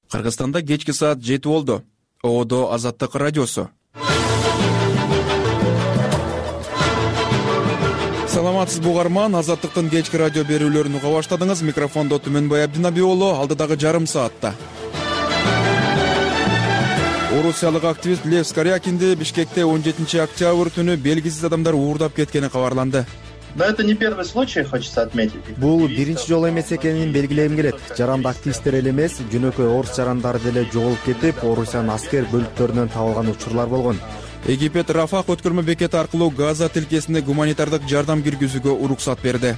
Кыргызстанда кечки саат 7 болду. Оодо Азаттык радиосу. Саламатсызбы угарман, Азаттыктын кечки радио берүүлөрүн уга баштадыңыз. Микрофондо Түмөнбай Абдинаби уулу, алдыдагы жарым саатта. Орусиялык активист Лев Скорякинди Бишкекте 17 октябрь түнү белгисиз адамдар уурдап кеткени кабарланды. Но это не первый случай, хочется отметить. Бул биринчи жолу эмес экенин белгилегим келет. Жаранды активисттер эле эмес, жөнөкөй орус жарандары деле жоголуп кетип, Орусиянын аскер бөлүктөрүнөн табылган учурлар болгон. Египет Рафах өткөрмө бекети аркылуу Газа тилкесине гуманитардык жардам киргизүүгө уруксат берди.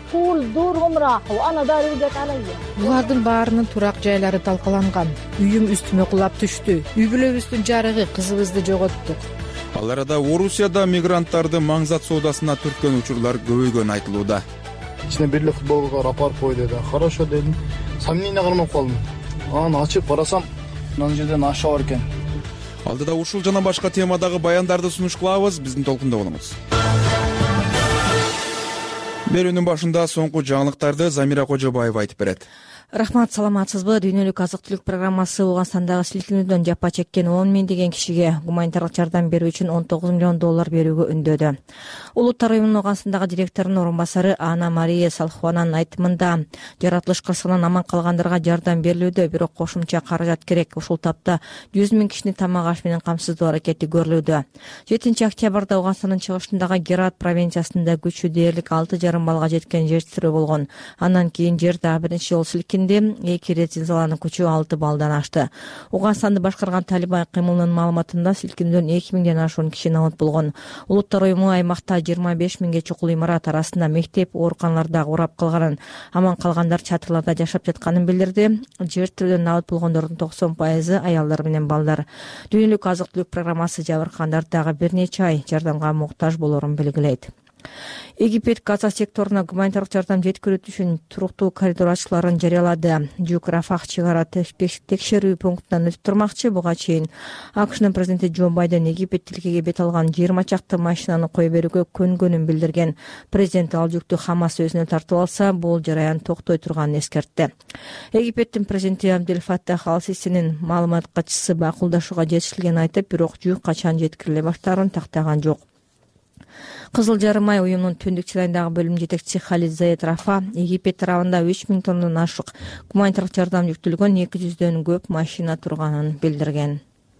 Булардын баарынын турак жайлары талкаланган. Үйүм үстүмө кулап түштү. Үй бүлөбүздүн жарыгы, кызыбызды жоготтук. Ал арада Орусияда мигранттарды маңзат соодасына түрткөн учурлар көбөйгөнү айтылууда. Ичине бир эле футболкага апарып кой деди. Хорошо дедим. Сомнение кармап калдым. Аны ачып карасам, мына жерден аша бар экен. Алдыда ушул жана башка темадагы баяндарды сунуш кылабыз. Биздин толкунда болуңуз. Берүүнүн башында соңку жаңылыктарды Замира Кожобаева айтып берет. Рахмат, саламатсызбы? Дүйнөлүк азык-түлүк программасы Ооганстандагы силкинүүдөн жапа чеккен 10 миңдеген кишиге гуманитардык жардам берүү үчүн $19 миллион берүүгө үндөдү. Улуттар уюмунун Ооганстандагы директорунун орун басары Анна Мария Салхуананын айтымында, жаратылыш кырсыгынан аман калгандарга жардам берилүүдө, бирок кошумча каражат керек. Ушул тапта 100 миң кишини тамак аш менен камсыздоо аракети көрүлүүдө. 7 октябрда Ооганстандын чыгышындагы Герат провинциясында күчү дээрлик 6,5 балга жеткен жер титирөө болгон. Андан кийин жер дагы биринчи жолу силкинди. 2 рет зилзаланын күчү 6 балдан ашты. Ооганстанды башкарган Талибан кыймылынын маалыматында силкинүүдөн 2 миңден ашуун киши набат болгон. Улуттар уюму аймакта 25 миңге чукул имарат арасында мектеп, ооруканаларда урап калганын, аман калгандар чатырларда жашап жатканын билдирди. Жер тирөөдөн набат болгондордун 90% аялдар менен балдар. Дүйнөлүк азык-түлүк программасы жабыркагандар дагы бир нече ай жардамга муктаж болорун белгилейт. Египет Газа секторуна гуманитардык жардам жеткирүү үчүн туруктуу коридор ачууларын жарыялады. Жук Рафах чыгара текшерүү пунктунан өтүп турмакчы. Буга чейин АКШнын президенти Джо Байден Египет тилкеге бет алган 20 чакты машинаны кое берүүгө көнгөнүн билдирген. Президент ал жүктү Хамас өзүнө тартып алса, бул жараян токтой турганын эскертти. Египеттин президенти Абдель Фаттах Ал-Сисинин маалымат катчысы бакылдашууга жетишилгенин айтып, бирок жүк качан жеткириле баштаарын тактаган жок. Кызыл жарым ай уюмунун түндүк чырайындагы бөлүм жетекчиси Халид Заед Рафа Египет тарабында 3 миң тоннадан ашык гуманитардык жардам жүктөлгөн 200дөн көп машина турганын билдирген.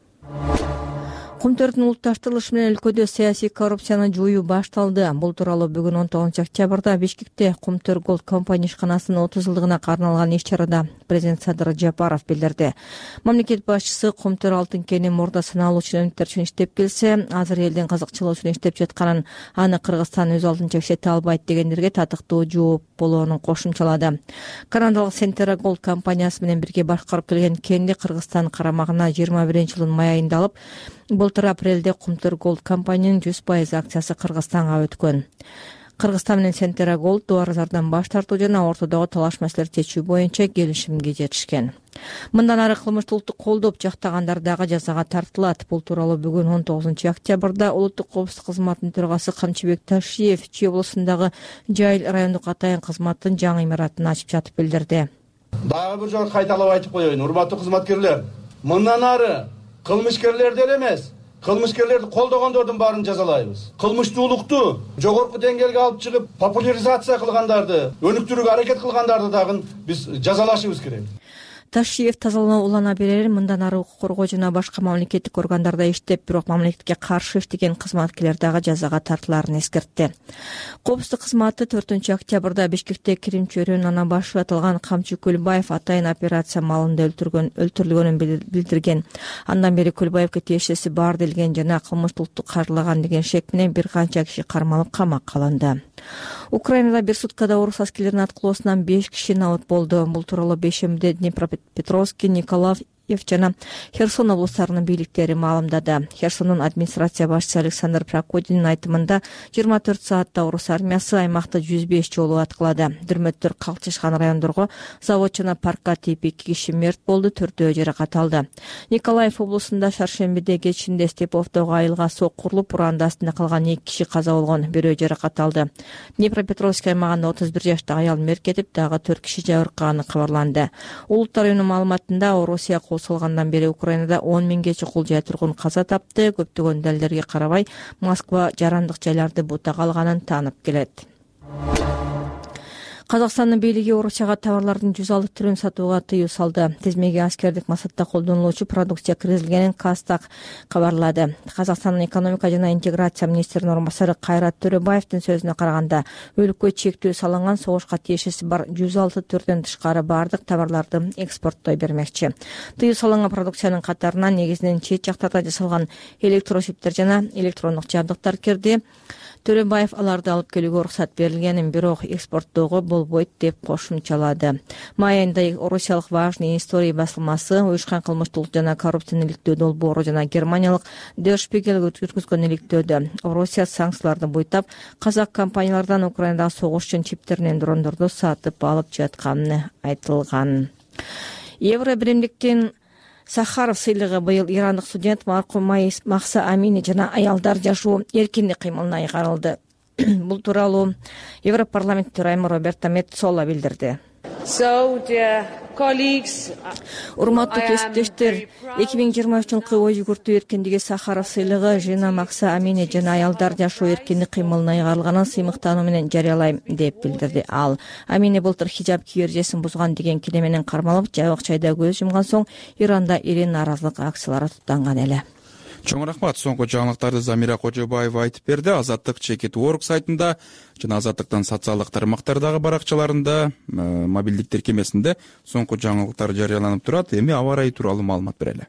Кумтөрдүн улутташтырылышы менен өлкөдө саясий коррупцияны жоюу башталды. Бул тууралуу бүгүн 19 октябрда Бишкекте Кумтөр Голд компания ишканасынын 30 жылдыгына каралган иш-чарада президент Садыр Жапаров билдирди. Мамлекет башчысы Кумтөр алтын кенин мурда саналуу ченемдер үчүн иштеп келсе, азыр элдин казыкчылыгы үчүн иштеп жатканын, аны Кыргызстан өз алдынча иштете албайт дегендерге татыктуу жооп болоонун кошумчалады. Канадалык Сентера Голд компаниясы менен бирге башкарып келген кенди Кыргызстан карамагына 21-жылдын май айында алып, былтыр апрелде Кумтөр Голд компаниянын 100% акциясы Кыргызстанга өткөн. Кыргызстан менен Сентера Голд дуарызардан баш тартуу жана ортодогу талаш маселелерди чечүү боюнча келишимге жетишкен. Мындан ары кылмышты улуттук колдоп жактагандар дагы жазага тартылат. Бул тууралуу бүгүн 19 октябрда Улуттук коопсуздук кызматынын төрагасы Камчыбек Ташиев Чүй облусундагы Жайыл райондук атайын кызматтын жаңы имаратын ачып жатып билдирди. Дагы бир жолу кайталап айтып коеюн, урматтуу кызматкерлер. Мындан ары кылмышкерлерди эле эмес, кылмышкерлерди колдогондордун баарын жазалайбыз. Кылмыштуулукту жогорку деңгээлге алып чыгып, популяризация кылгандарды, өнүктүрүүгө аракет кылгандарды дагы биз жазалашыбыз керек. Ташиев тазалоо улана берер, мындан ары укук коргоо жана башка мамлекеттик органдарда иштеп, бирок мамлекетке каршы иштеген кызматкерлер дагы жазага тартыларын эскертти. Коопсуздук кызматы 4 октябрда Бишкекте Крим чөйрөнүн ана башы аталган Камчы Көлбаев атайын операция маалында өлтүрүлгөнүн билдирген. Андан бери Көлбаевге тиешеси бар делген жана кылмыштуулукту каржылаган деген шек менен бир канча киши кармалып камакка алынды. Украинада бир суткада орус аскерлеринин аткылоосунан 5 киши набат болду. Бул тууралуу бейшембиде Днепропетровский, Николаев жана Херсон облустарынын бийликтери маалымдады. Херсондун администрация башчысы Александр Прокудинин айтымында 24 саатта орус армиясы аймакты 105 жолу аткылады. Дүрмөттөр калчышкан райондорго завод жана паркка тийип 2 киши мерт болду, 4-өө жаракат алды. Николаев облусунда шаршембиде кечинде Степовдогу айылга сок курулуп, ураандын астында калган 2 киши каза болгон, 1-өө жаракат алды. Днепропетровск аймагында 31 жаштагы аял мерт кетип, дагы 4 киши жабыркаганы кабарланды. Улуттар уюмунун маалыматында Орусия кол салгандан бери Украинада 10 миңге чукул жай тургун каза тапты. Көптөгөн далилдерге карабай, Москва жарандык жайларды бутага алганын таанып келет. Казакстандын бийлиги Орусияга товарлардын 106 түрүн сатууга тыюу салды. Тизмеге аскердик максатта колдонулуучу продукция киргизилгенин Кастак кабарлады. Казакстандын экономика жана интеграция министринин орун басары Кайрат Төрөбаевдин сөзүнө караганда, өлкө чектөө салынган согушка тиешеси бар 106 түрдөн тышкары бардык товарларды экспорттой бермекчи. Тыюу салынган продукциянын катарына негизинен чет жактарда жасалган электрочиптер жана электрондук жабдыктар кирди. Төрөбаев аларды алып келүүгө уруксат берилгенин, бирок экспорттоого болбойт деп кошумчалады. Май айында Орусиялык Важные истории басылмасы уюшкан кылмыштуулук жана коррупцияны иликтөө долбоору жана германиялык Der Spiegel өткөзгөн иликтөөдө Орусия санкцияларды буйтап, казак компаниялардан Украинадагы согуш үчүн чиптеринен дрондорду сатып алып жатканы айтылган. Евро биримдиктин Сахаров сыйлыгы быйыл ирандык студент маркум Махса Амини жана аялдар жашоо эркиндик кыймылына айгарылды. Бул тууралуу Европарламент төрайымы Роберто Меццола билдирди. Урматтуу кесиптештер, 2023 жылкы ой жүгүртүү эркиндиги Сахаров сыйлыгы Жина Макса Амини жана аялдар жашоо эркиндик кыймылына айгарылганын сыймыктануу менен жарыялайм деп билдирди ал. Амини былтыр хижаб кийүү эрежесин бузган деген кире менен кармалып, жайык чайда көз жумган соң Иранда ири нааразылык акциялары туттанган эле. Чоң рахмат. Соңку жаңылыктарды Замира Кожобаева айтып берди. Азаттык Чекит.org сайтында жана Азаттыктын социалдык тармактардагы баракчаларында, мобилдик тиркемесинде соңку жаңылыктар жарыяланып турат. Эми аба ырайы тууралуу маалымат берели.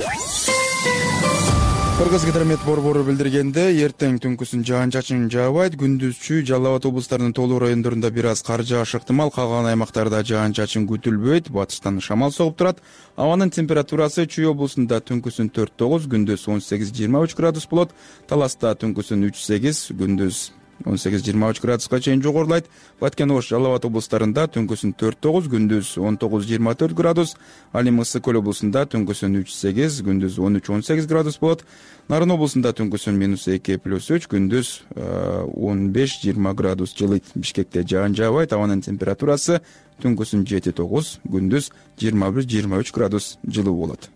Кыргыз-Гидромет борбору билдиргенде, эртең түнкүсүн жаан-чачын жаабайт, күндүзчү Жалал Абад облустарынын толук райондорунда бир аз кар жаашы ыктымал, калган аймактарда жаан-чачын күтүлбөйт, батыштан шамал согуп турат. Абанын температурасы Чүй облусунда түнкүсүн 4-9, күндүз 18-23 градус болот, Таласта түнкүсүн 3-8, күндүз 18-23 градуска чейин жогорулайт. Баткен Ош, Жалал Абад облустарында түнкүсүн 4-9, күндүз 19-24 градус, ал эми Ысык Көл облусунда түнкүсүн 3-8, күндүз 13-18 градус болот. Нарын облусунда түнкүсүн -2+3, күндүз 15-20 градус жылыйт. Бишкекте жаан жаабайт, абанын температурасы түнкүсүн 7-9, күндүз 21-23 градус жылуу болот.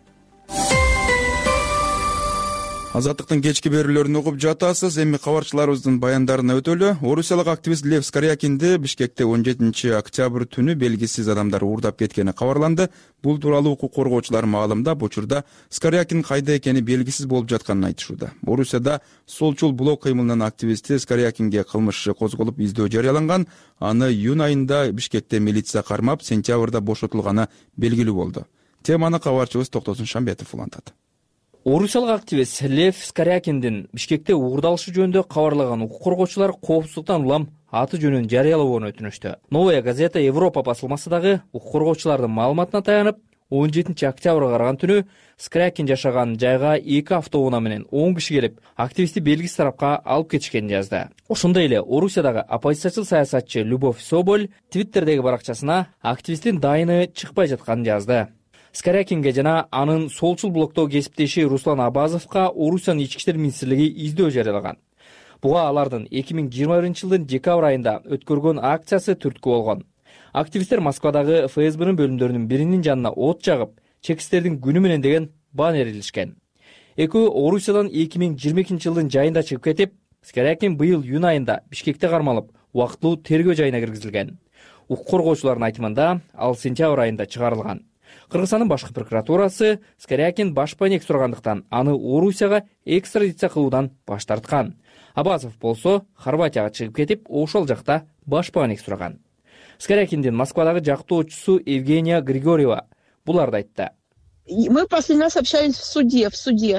Азаттыктын кечки берүүлөрүн угуп жатасыз. Эми кабарчыларыбыздын баяндарына өтөлү. Орусиялык активист Лев Скорякинди Бишкекте 17 октябрь түнү белгисиз адамдар уурдап кеткени кабарланды. Бул тууралуу укук коргоочулар маалымдап, учурда Скорякин кайда экени белгисиз болуп жатканын айтышууда. Орусияда солчул блок кыймылынын активисти Скорякинге кылмыш иши козголуп, издөө жарыяланган. Аны июнь айында Бишкекте милиция кармап, сентябрда бошотулганы белгилүү болду. Теманы кабарчыбыз Токтосун Шамбетов улантат. Орусиялык активист Лев Скорякиндин Бишкекте уурдалышы жөнүндө кабарлаган укук коргоочулар коопсуздуктан улам аты жөнүн жарыялообун өтүнүштү. Новая газета Европа басылмасы дагы укук коргоочулардын маалыматына таянып, 17 октябрга караган түнү Скорякин жашаган жайга 2 автоунаа менен 10 киши келип, активистти белгисиз тарапка алып кетишкенин жазды. Ошондой эле Орусиядагы оппозициячыл саясатчы Любовь Соболь Твиттердеги баракчасына активисттин дайыны чыкпай жатканын жазды. Скорякинге жана анын солчул блоктогу кесиптеши Руслан Абазовго Орусиянын ички иштер министрлиги издөө жарыялаган. Буга алардын 2021 жылдын декабрь айында өткөргөн акциясы түрткү болгон. Активисттер Москвадагы ФСБнын бөлүмдөрүнүн биринин жанына от жагып, чекистердин күнү менен деген баннер илишкен. Экөө Орусиядан 2022 жылдын жайында чыгып кетип, Скорякин быйыл июнь айында Бишкекте кармалып, убактылуу тергөө жайына киргизилген. Укук коргоочулардын айтымында ал сентябрь айында чыгарылган. Кыргызстандын башкы прокуратурасы Скорякин баш пайнек сурагандыктан аны Орусияга экстрадиция кылуудан баш тарткан. Абазов болсо Хорватияга чыгып кетип, ошол жакта баш пайнек сураган. Скорякиндин Москвадагы жактоочусу Евгения Григорьева буларды айтты. Мы последний раз общались в суде.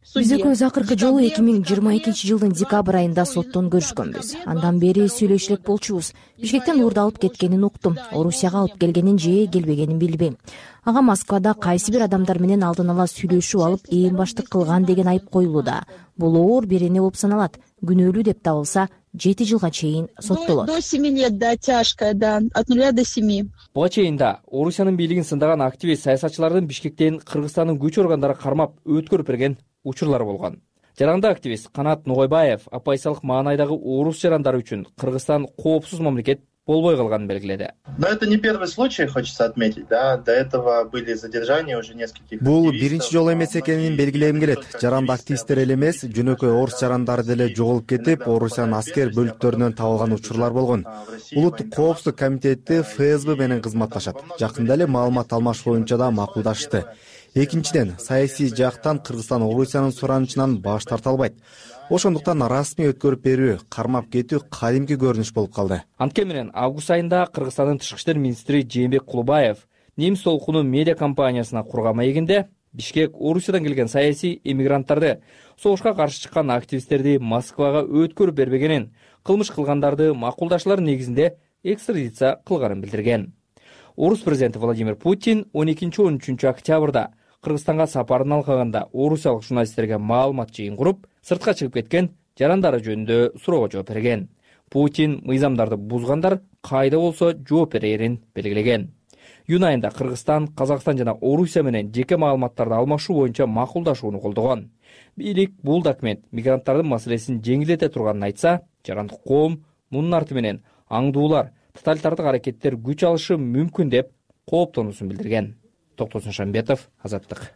Биз экөөбүз акыркы жолу 2022 жылдын декабрь айында соттон көрүшкөнбүз. Андан бери сүйлөшүп элек болчубуз. Бишкектен Урда алып кеткенин уктум. Орусияга алып келгенин же келбегенин билбейм. Ага Москвада кайсы бир адамдар менен алдын ала сүйлөшүп алып ээн баштык кылган деген айып коюлууда. Бул оор берене болуп саналат. Күнөөлүү деп табылса 7 жылга чейин соттолот. До 7 лет, да, тяжкая, да, от 0 до 7. Буга чейин да Орусиянын бийлигин сындаган активист саясатчылардын Бишкектен Кыргызстандын күч органдары кармап өткөрүп берген учурлар болгон. Жаранда активист Канат Ногойбаев оппозициялык маанайдагы орус жарандары үчүн Кыргызстан коопсуз мамлекет болбой калганын белгиледи. Но это не первый случай, хочется отметить, да. До этого были задержания уже нескольких активистов. Бул биринчи жолу эмес экенин белгилегим келет. Жаранды активисттер эле эмес, жөнөкөй орус жарандары деле жоголуп кетип, Орусиянын аскер бөлүктөрүнөн табылган учурлар болгон. Улуттук коопсуздук комитети ФСБ менен кызматташат. Жакында эле маалымат алмаш боюнча да макулдашты. Экинчиден, саясий жактан Кыргызстан Орусиянын суранычынан баш тарта албайт. Ошондуктан расмий өткөрүп берүү, кармап кетүү кадимки көрүнүш болуп калды. Анткени менен август айында Кыргызстандын тышкы иштер министри Жээнбек Кулубаев немис толкуну медиа компаниясына курган маегинде Бишкек Орусиядан келген саясий эмигранттарды, согушка каршы чыккан активисттерди Москвага өткөрүп бербегенин, кылмыш кылгандарды макулдашлар негизинде экстрадиция кылганын билдирген. Орус президенти Владимир Путин 12-13 октябрда Кыргызстанга сапарын алганда орусиялык журналисттерге маалымат жыйын куруп, сыртка чыгып кеткен жарандары жөнүндө суроого жооп берген. Путин мыйзамдарды бузгандар кайда болсо жооп берерин белгилеген. Июнь айында Кыргызстан, Казакстан жана Орусия менен жеке маалыматтарды алмашуу боюнча макулдашууну колдогон. Бийлик бул документ мигранттардын маселесин жеңилдете турганын айтса, жарандык коом мунун арты менен аңдуулар, тоталитардык аракеттер күч алышы мүмкүн деп кооптонуусун билдирген. Токтосун Шамбетов, Азаттык.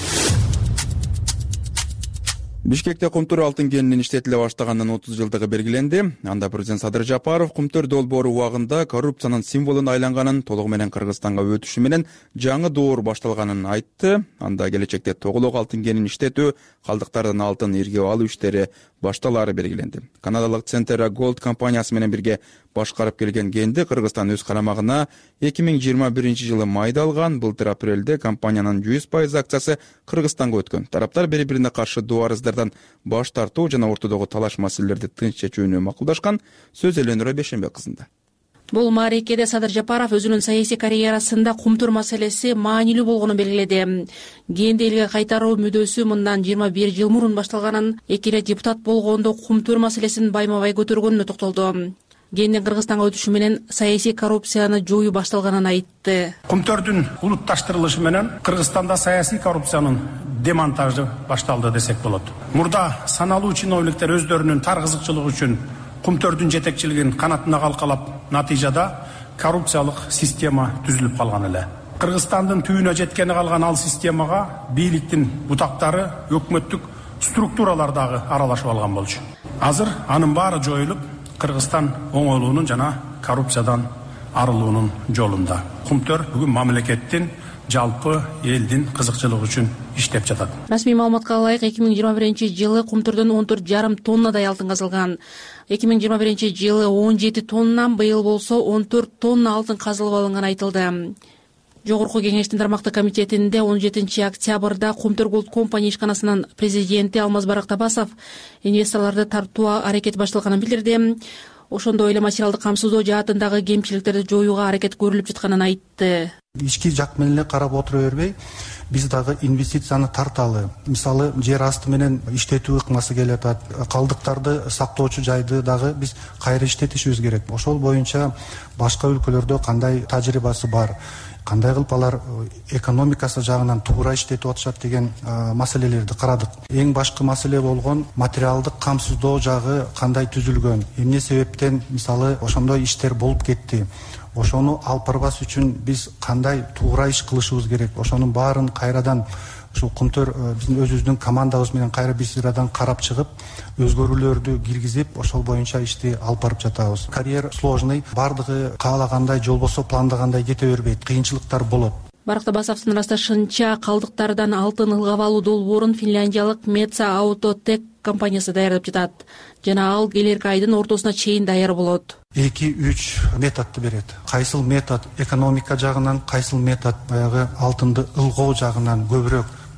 Бишкекте кумтур алтын кенинин иштетиле баштаганын 30 жылдыгы белгиленди. Анда президент Садыр Жапаров кумтур долбоору убагында коррупциянын символун айланганын, толугу менен Кыргызстанга өтүшү менен жаңы доор башталганын айтты. Анда келечекте тоголок алтын кенин иштетүү, калдыктардан алтын иргеп алуу иштери башталары белгиленди. Канадалык Centera Gold компаниясы менен бирге башкарып келген кенди Кыргызстан өз карамагына 2021 жылы майда алган. Былтыр апрелде компаниянын 100% акциясы Кыргызстанга өткөн. Тараптар бири-бирине каршы дуарыздардан баш тартуу жана ортодогу талаш маселелерди тынч чечүүнү макулдашкан. Сөз Эленура Бешенбек кызында. Бул маарекеде Садыр Жапаров өзүнүн саясий карьерасында кумтур маселеси маанилүү болгонун белгиледи. Кенди элге кайтаруу мүдөөсү мындан 21 жыл мурун башталганын, эки ирет депутат болгондо кумтур маселесин байма-бай көтөргөнүнө токтолду. Кендин Кыргызстанга өтүшү менен саясий коррупцияны жоюу башталганын айтты. Кумтөрдүн улутташтырылышы менен Кыргызстанда саясий коррупциянын демонтажы башталды десек болот. Мурда саналуу чиновниктер өздөрүнүн тар кызыкчылыгы үчүн кумтөрдүн жетекчилигин канатына калкалап, натыйжада коррупциялык система түзүлүп калган эле. Кыргызстандын түбүнө жеткени калган ал системага бийликтин бутактары, өкмөттүк структуралар дагы аралашып алган болчу. Азыр анын баары жоюлуп, Кыргызстан оңолуунун жана коррупциядан арылуунун жолунда. Кумтөр бүгүн мамлекеттин жалпы элдин кызыкчылыгы үчүн иштеп жатат. Расмий маалыматка ылайык 2021 жылы кумтурдун 14,5 тоннадай алтын казылган. 2021 жылы 17 тоннан, быйыл болсо 14 тонна алтын казылып алынганы айтылды. Жогорку кеңештин тармактык комитетинде 17 октябрда Кумтур Gold компания ишканасынын президенти Алмаз Барактабасов инвесторлорду тартуу аракети башталганын билдирди. Ошондой эле материалдык камсыздоо жаатындагы кемчиликтерди жоюуга аракет көрүлүп жатканын айтты. Ички жак менен эле карап отура бербей, биз дагы инвестицияны тарталы. Мисалы, жер асты менен иштетүү ыкмасы келип атат. Калдыктарды сактоочу жайды дагы биз кайра иштетишибиз керек. Ошол боюнча башка өлкөлөрдө кандай тажрыйбасы бар, кандай кылып алар экономикасы жагынан туура иштетип атышат деген маселелерди карадык. Эң башкы маселе болгон материалдык камсыздоо жагы кандай түзүлгөн, эмне себептен мисалы ошондой иштер болуп кетти. Ошону алып барбас үчүн биз кандай туура иш кылышыбыз керек. Ошонун баарын кайрадан ушул Кумтөр биздин өзүбүздүн командабыз менен кайра биз сырадан карап чыгып, өзгөрүүлөрдү киргизип, ошол боюнча ишти алып барып жатабыз. Карьер сложный, бардыгы каалагандай жолбосо пландагандай кете бербейт, кыйынчылыктар болот. Барактабасовдун ырасташынча, калдыктардан алтын ылгап алуу долбоорун финляндиялык Metsa Autotech компаниясы даярдап жатат. Жана ал келерки айдын ортосуна чейин даяр болот. 2-3 методду берет. Кайсыл метод экономика жагынан, кайсыл метод баягы алтынды ылгоо жагынан көбүрөөк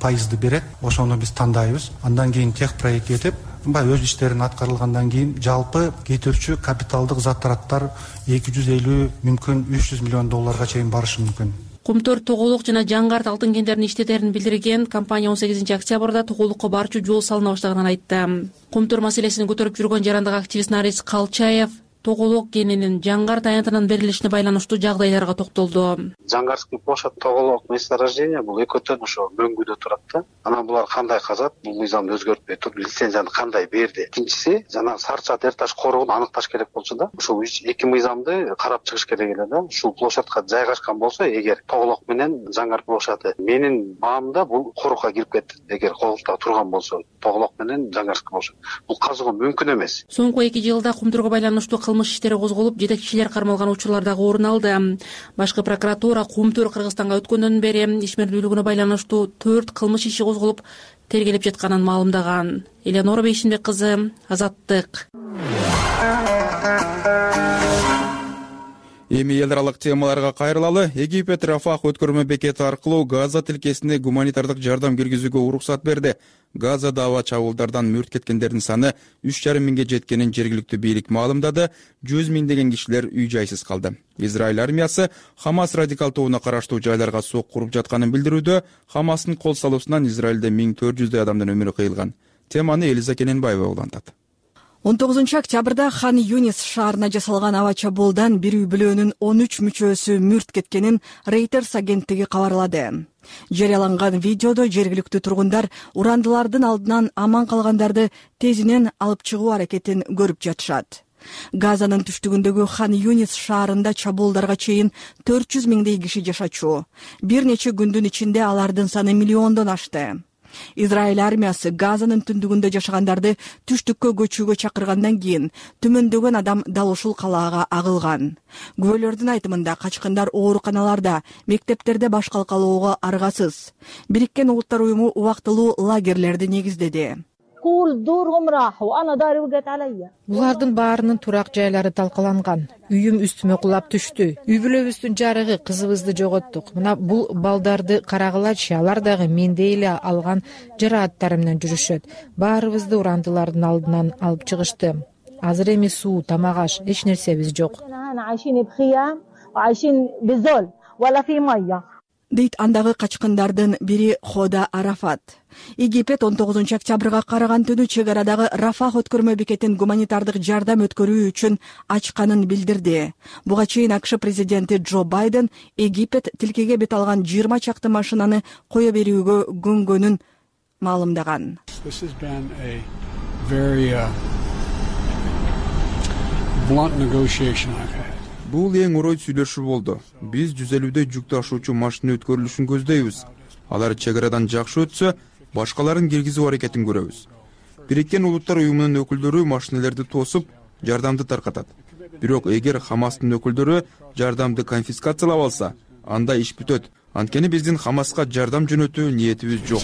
пайызды берет, ошону биз тандайбыз. Андан кийин техпроект этип, өз иштерин аткарылгандан кийин жалпы кетирүүчү капиталдык затраттар 250, мүмкүн 300 миллион долларга чейин барышы мүмкүн. Кумтөр Тоголук жана Жаңгарт алтын кендерин иштетерин билдирген компания 18 октябрда Тоголукка барчу жол салына баштаганын айтты. Кумтөр маселесин көтөрүп жүргөн жарандык активист Нарис Калчаев Тоголук кенинин Жаңгарт аянтынан берилишине байланыштуу жагдайларга токтолду. Жаңгарский площадь Тоголук месторождение бул экөөтөн ошо мөңгүдө турат да. Анан булар кандай казат, бул мыйзамды өзгөртпөй туруп лицензияны кандай берди. Экинчиси, жана Сарча Тер таш корогун аныкташ керек болчу да. Ушул эки мыйзамды карап чыгыш керек эле да. Ушул площадка жайгашкан болсо, эгер Тоголук менен Жаңгарт площады менин баамда бул корукка кирип кетти. Эгер Коголукта турган болсо, Тоголук менен Жаңгарский площадь. Бул казуу мүмкүн эмес. Соңку 2 жылда кумтурга байланыштуу кылмыш иштери козголуп, жетекчилер кармалган учурлар дагы орун алды. Башкы прокуратура Кумтөр Кыргызстанга өткөндөн бери ишмердүүлүгүнө байланыштуу 4 кылмыш иши козголуп, тергелеп жатканын маалымдаган. Эленора Бейшинбек кызы, Азаттык. Эми эл аралык темаларга кайрылалы. Египет Рафах өткөрмө бекети аркылуу Газа тилкесине гуманитардык жардам киргизүүгө уруксат берди. Газада аба чабуулдардан мүрт кеткендердин саны 3,5 миңге жеткенин жергиликтүү бийлик маалымдады. 100 миңдеген кишилер үй жайсыз калды. Израиль армиясы Хамас радикал тобуна караштуу жайларга сок куруп жатканын билдирүүдө. Хамастын кол салуусунан Израилде 1400 адамдын өмүрү кыйылган. Теманы Элиза Кененбаева улантат. 19 октябрда Хан Юнис шаарына жасалган аба чабуулдан бир үй бүлөөнүн 13 мүчөсү мүрт кеткенин Reuters агенттиги кабарлады. Жарыяланган видеодо жергиликтүү тургундар урандылардын алдынан аман калгандарды тезинен алып чыгуу аракетин көрүп жатышат. Газанын түштүгүндөгү Хан Юнис шаарында чабуулдарга чейин 400 миңдей киши жашачу. Бир нече күндүн ичинде алардын саны миллиондон ашты. Израиль армиясы Газанын түндүгүндө жашагандарды түштүккө көчүүгө чакыргандан кийин түмөндөгөн адам дал ушул калаага агылган. Күбөлөрдүн айтымында качкындар ооруканаларда, мектептерде баш калкалоого аргасыз. Бириккен Улуттар уюму убактылуу лагерлерди негиздеди. Булардын баарынын турак жайлары талкаланган. Үйүм үстүмө кулап түштү. Үй бүлөбүздүн жарыгы, кызыбызды жоготтук. Мына бул балдарды карагылачы, алар дагы мендей эле алган жарааттары менен жүрүшөт. Баарыбызды урандылардын алдынан алып чыгышты. Азыр эми суу, тамак аш, эч нерсебиз жок. Дейт андагы качкындардын бири Хода Арафат. Египет 19 октябрга караган түнү чек арадагы Рафах өткөрмө бекетин гуманитардык жардам өткөрүү үчүн ачканын билдирди. Буга чейин АКШ президенти Джо Байден Египет тилкеге бет алган 20 чакты машинаны кое берүүгө көнгөнүн маалымдаган. Бул эң орой сүйлөшүү болду. Биз 150 жүк ташуучу машина өткөрүлүшүн көздөйбүз. Алар чек арадан жакшы өтсө, башкаларын киргизүү аракетин көрөбүз. Бириккен Улуттар уюмунун өкүлдөрү машиналерди тосуп, жардамды таркатат. Бирок эгер Хамастын өкүлдөрү жардамды конфискациялап алса, анда иш бүтөт. Анткени биздин Хамаска жардам жөнөтүү ниетибиз жок.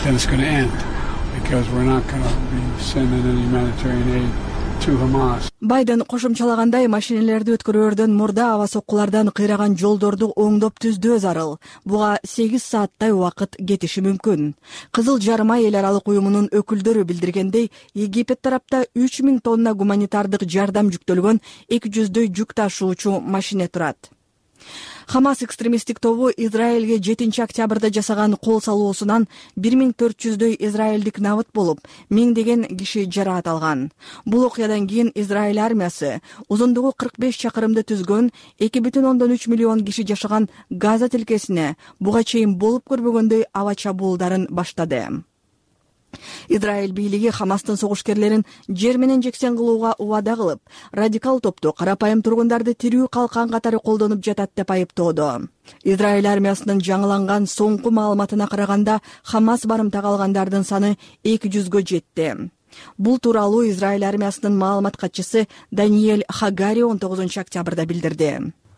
Байден кошумчалагандай, машинелерди өткөрөрдөн мурда аба соккулардан кыйраган жолдорду оңдоп түздөө зарыл. Буга 8 сааттай убакыт кетиши мүмкүн. Кызыл Жарма эл аралык уюмунун өкүлдөрү билдиргендей, Египет тарапта 3000 тонна гуманитардык жардам жүктөлгөн 200дөй жүк ташуучу машине турат. Хамас экстремисттик тобу Израилге 7 октябрда жасаган кол салуусунан 1400дөй израилдик набыт болуп, миңдеген киши жараат алган. Бул окуядан кийин Израиль армиясы узундугу 45 чакырымды түзгөн 2,3 миллион киши жашаган Газа тилкесине буга чейин болуп көрбөгөндөй аба чабуулдарын баштады. Израиль бийлиги Хамастын согушкерлерин жер менен жексен кылууга убада кылып, радикал топту карапайым тургундарды тирүү калкан катары колдонуп жатат деп айыптоодо. Израиль армиясынын жаңыланган соңку маалыматына караганда, Хамас барымтага алгандардын саны 200гө жетти. Бул тууралуу Израиль армиясынын маалымат катчысы Даниэль Хагари 19 октябрда билдирди.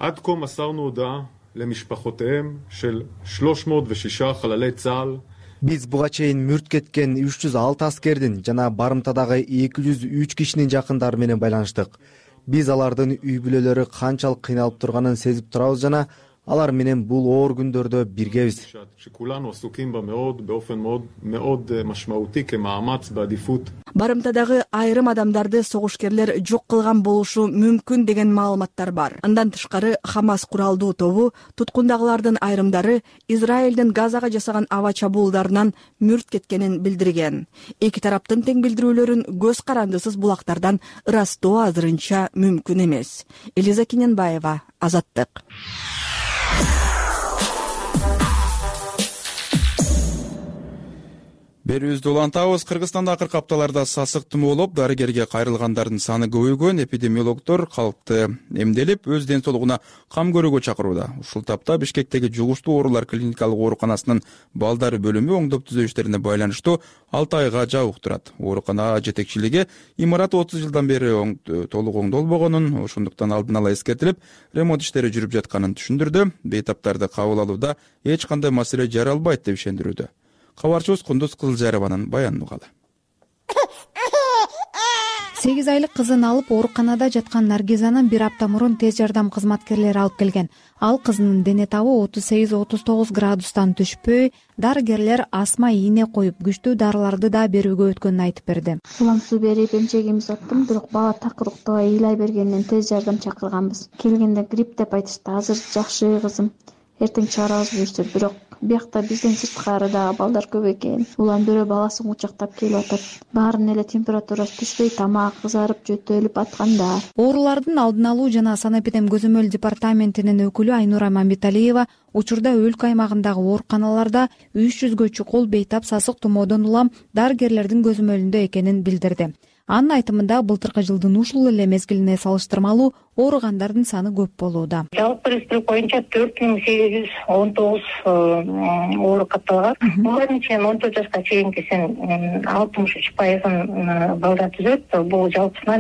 Биз буга чейин мүрт кеткен 306 аскердин жана барымтадагы 203 кишинин жакындары менен байланыштык. Биз алардын үй бүлөлөрү канчалык кыйналып турганын сезип турабыз жана алар менен бул оор күндөрдө биргебиз. Барымтадагы айрым адамдарды согушкерлер жок кылган болушу мүмкүн деген маалыматтар бар. Андан тышкары Хамас куралдуу тобу туткундагылардын айрымдары Израилдин Газага жасаган аба чабуулдарынан мүрт кеткенин билдирген. Эки тараптын тең билдирүүлөрүн көз карандысыз булактардан ырастоо азырынча мүмкүн эмес. Элиза Кененбаева, Азаттык. Берүүбүздү улантабыз. Кыргызстанда акыркы апталарда сасык тумоолоп, дарыгерге кайрылгандардын саны көбөйгөн. Эпидемиологдор калкты эмделип, өз ден соолугуна кам көрүүгө чакырууда. Ушул тапта Бишкектеги жугуштуу оорулар клиникалык ооруканасынын балдар бөлүмү оңдоп түзөө иштерине байланыштуу 6 айга жабык турат. Оорукана жетекчилиги имарат 30 жылдан бери толук оңдолбогонун, ошондуктан алдын ала эскертилип, ремонт иштери жүрүп жатканын түшүндүрдү. Бейтаптарды кабыл алууда эч кандай маселе жаралбайт деп ишендирүүдө. Кабарчыбыз Кундуз Кызылжарованын баянын угалы. 8 айлык кызын алып ооруканада жаткан Наргизаны бир апта мурун тез жардам кызматкерлери алып келген. Ал кызынын дене табы 38-39 градустан түшпөй, дарыгерлер астма ийне коюп, күчтүү дарыларды да берүүгө өткөнүн айтып берди. Улам суу берип эмчегим узаттым, бирок бала такырыктабай ыйлай бергенден тез жардам чакырганбыз. Келгенде грипп деп айтышты. Азыр жакшы кызым. Эртең чыгарабыз буюрса, бирок биякта бизден сырткары дагы балдар көп экен. Улам бирөө баласын кучактап келип атат. Баарынын эле температурасы түшпөй, тамак кызарып, жөтөлүп аткандар. Оорулардын алдын алуу жана санэпидем көзөмөл департаментинин өкүлү Айнура Мамбеталиева учурда өлкө аймагындагы ооруканаларда 300гө чукул бейтап сасык тумоодон улам дарыгерлердин көзөмөлүндө экенин билдирди. Анын айтымында былтыркы жылдын ушул эле мезгилине салыштырмалуу ооругандардын саны көп болууда. Жалпы республика боюнча 4819 оору катталган. Булардын ичинен 14 жашка чейинкисин 63% балдар түзөт. Бул жалпысынан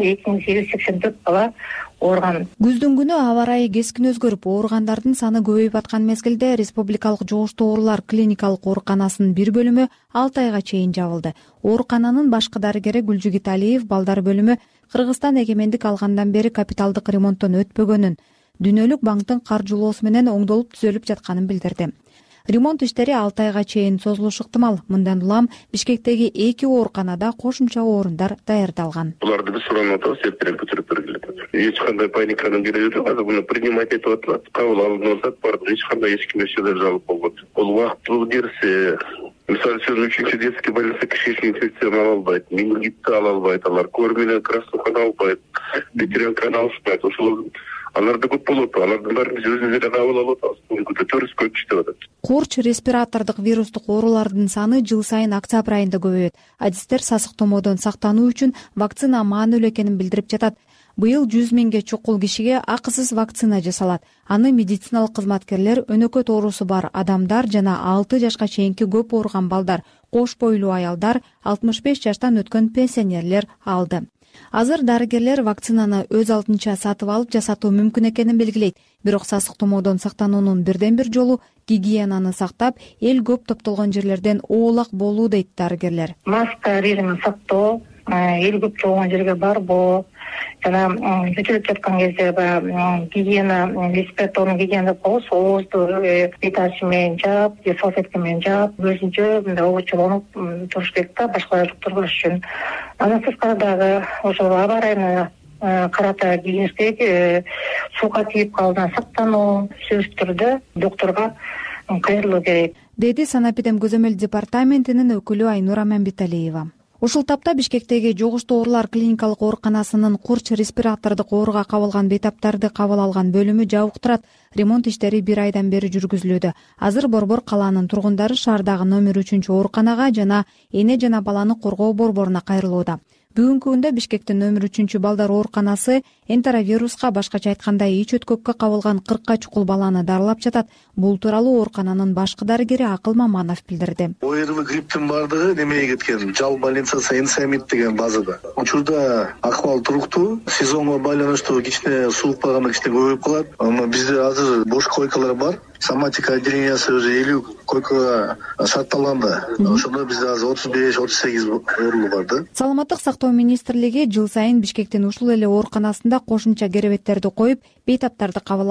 2884 бала ооруган. Күздүн күнү аба ырайы кескин өзгөрүп, ооругандардын саны көбөйүп аткан мезгилде республикалык жугуштуу оорулар клиникалык ооруканасынын бир бөлүмү 6 айга чейин жабылды. Оорукананын башкы дарыгери Гүлжүгит Алиев балдар бөлүмү Кыргызстан эгемендик алгандан бери капиталдык ремонттон өтпөгөнүн, Дүнөлүк банктын каржылоосу менен оңдолуп түзөлүп жатканын билдирди. Ремонт иштери 6 айга чейин созулушу ыктымал. Мындан улам Бишкектеги 2 ооруканада кошумча орундар даярдалган. Буларды биз суранып атабыз, септерин көтөрүп бергиле. Эч кандай паниканын кереги жок. Азыр буну принимать этип атат, кабыл алынып атат, бардык эч кандай эч кимге ишелер жалып болбойт. Бул убактылуу нерсе. Мисалы үчүн 3-чү детский больница кишечный инфекцияны ала албайт, менингитти ала албайт, алар кор менен краснуханы албайт, ветеринарканы алышпайт. Ошол аларды көп болот. Алардын баарын биз өзүбүздөн кабыл алып атабыз. Бүгүнкү төрүс көп иштеп атат. Корч респиратордук вирустук оорулардын саны жыл сайын октябрь айында көбөйөт. Адистер сасык тумоодон сактануу үчүн вакцина маанилүү экенин билдирип жатат. Быйыл 100 миңге чукул кишиге акысыз вакцина жасалат. Аны медициналык кызматкерлер, өнөкөт оорусу бар адамдар жана 6 жашка чейинки көп ооруган балдар, кош бойлуу аялдар, 65 жаштан өткөн пенсионерлер алды. Азыр дарыгерлер вакцинаны өз алдынча сатып алып жасатуу мүмкүн экенин белгилейт. Бирок сасык тумоодон сактануунун бирден бир жолу гигиенаны сактап, эл көп топтолгон жерлерден оолак болуу дейт дарыгерлер. Маска режимин сактоо, эл көп болгон жерге барбоо, жана жөтөлүп жаткан кезде гигиена, респираторный гигиена болсо, оозду бетачы менен жаап, салфетка менен жаап, өзүнчө мындай обочолонуп туруш керек да, башкалар жуктурбаш үчүн. Андан сырткары дагы ошол аба ырайына карата кийиш керек, сууга тийип калуудан сактануу, сөзсүз түрдө докторго кайрылуу керек, деди санэпидем көзөмөл департаментинин өкүлү Айнура Мамбеталиева. Ушул тапта Бишкектеги жугуштуу оорулар клиникалык ооруканасынын курч респиратордук ооруга кабылган бейтаптарды кабыл алган бөлүмү жабык турат. Ремонт иштери 1 айдан бери жүргүзүлүүдө. Азыр Борбор калаанын тургундары шаардагы номер 3 ооруканага жана эне жана баланы коргоо борборуна кайрылууда. Бүгүнкү күндө Бишкектин номер 3 балдар ооруканасы энтеровируска, башкача айтканда ич өткөккө кабылган 40 чукул баланы дарылап жатат. Бул тууралуу оорукананын башкы дарыгери Акыл Маманов билдирди. ОРВ грипптин бардыгы немеге кеткен? Жал больницасы Энсамит деген базада. Учурда акыбал туруктуу, сезонго байланыштуу кичине суук баганы кичине көбөйүп калат. Аны бизде азыр бош койкалар бар. Соматика отделениясы өзү 50 койкага шартталганда. Ошондо бизде азыр 35-38 оорулуу бар да. Саламаттык сактоо министрлиги жыл сайын Бишкектин ушул эле ооруканасында кошумча керебеттерди коюп, бейтаптарды кабыл алат.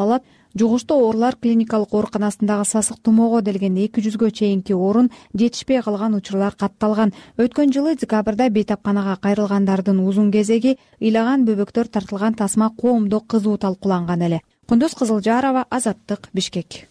Жугуштуу оорулар клиникалык ооруканасындагы сасык тумоого делген 200гө чейинки орун жетишпей калган учурлар катталган. Өткөн жылы декабрда бейтапканага кайрылгандардын узун кезеги ыйлаган бөбөктөр тартылган тасма коомдо кызуу талкууланган эле. Кундуз Кызылжарова, Азаттык, Бишкек.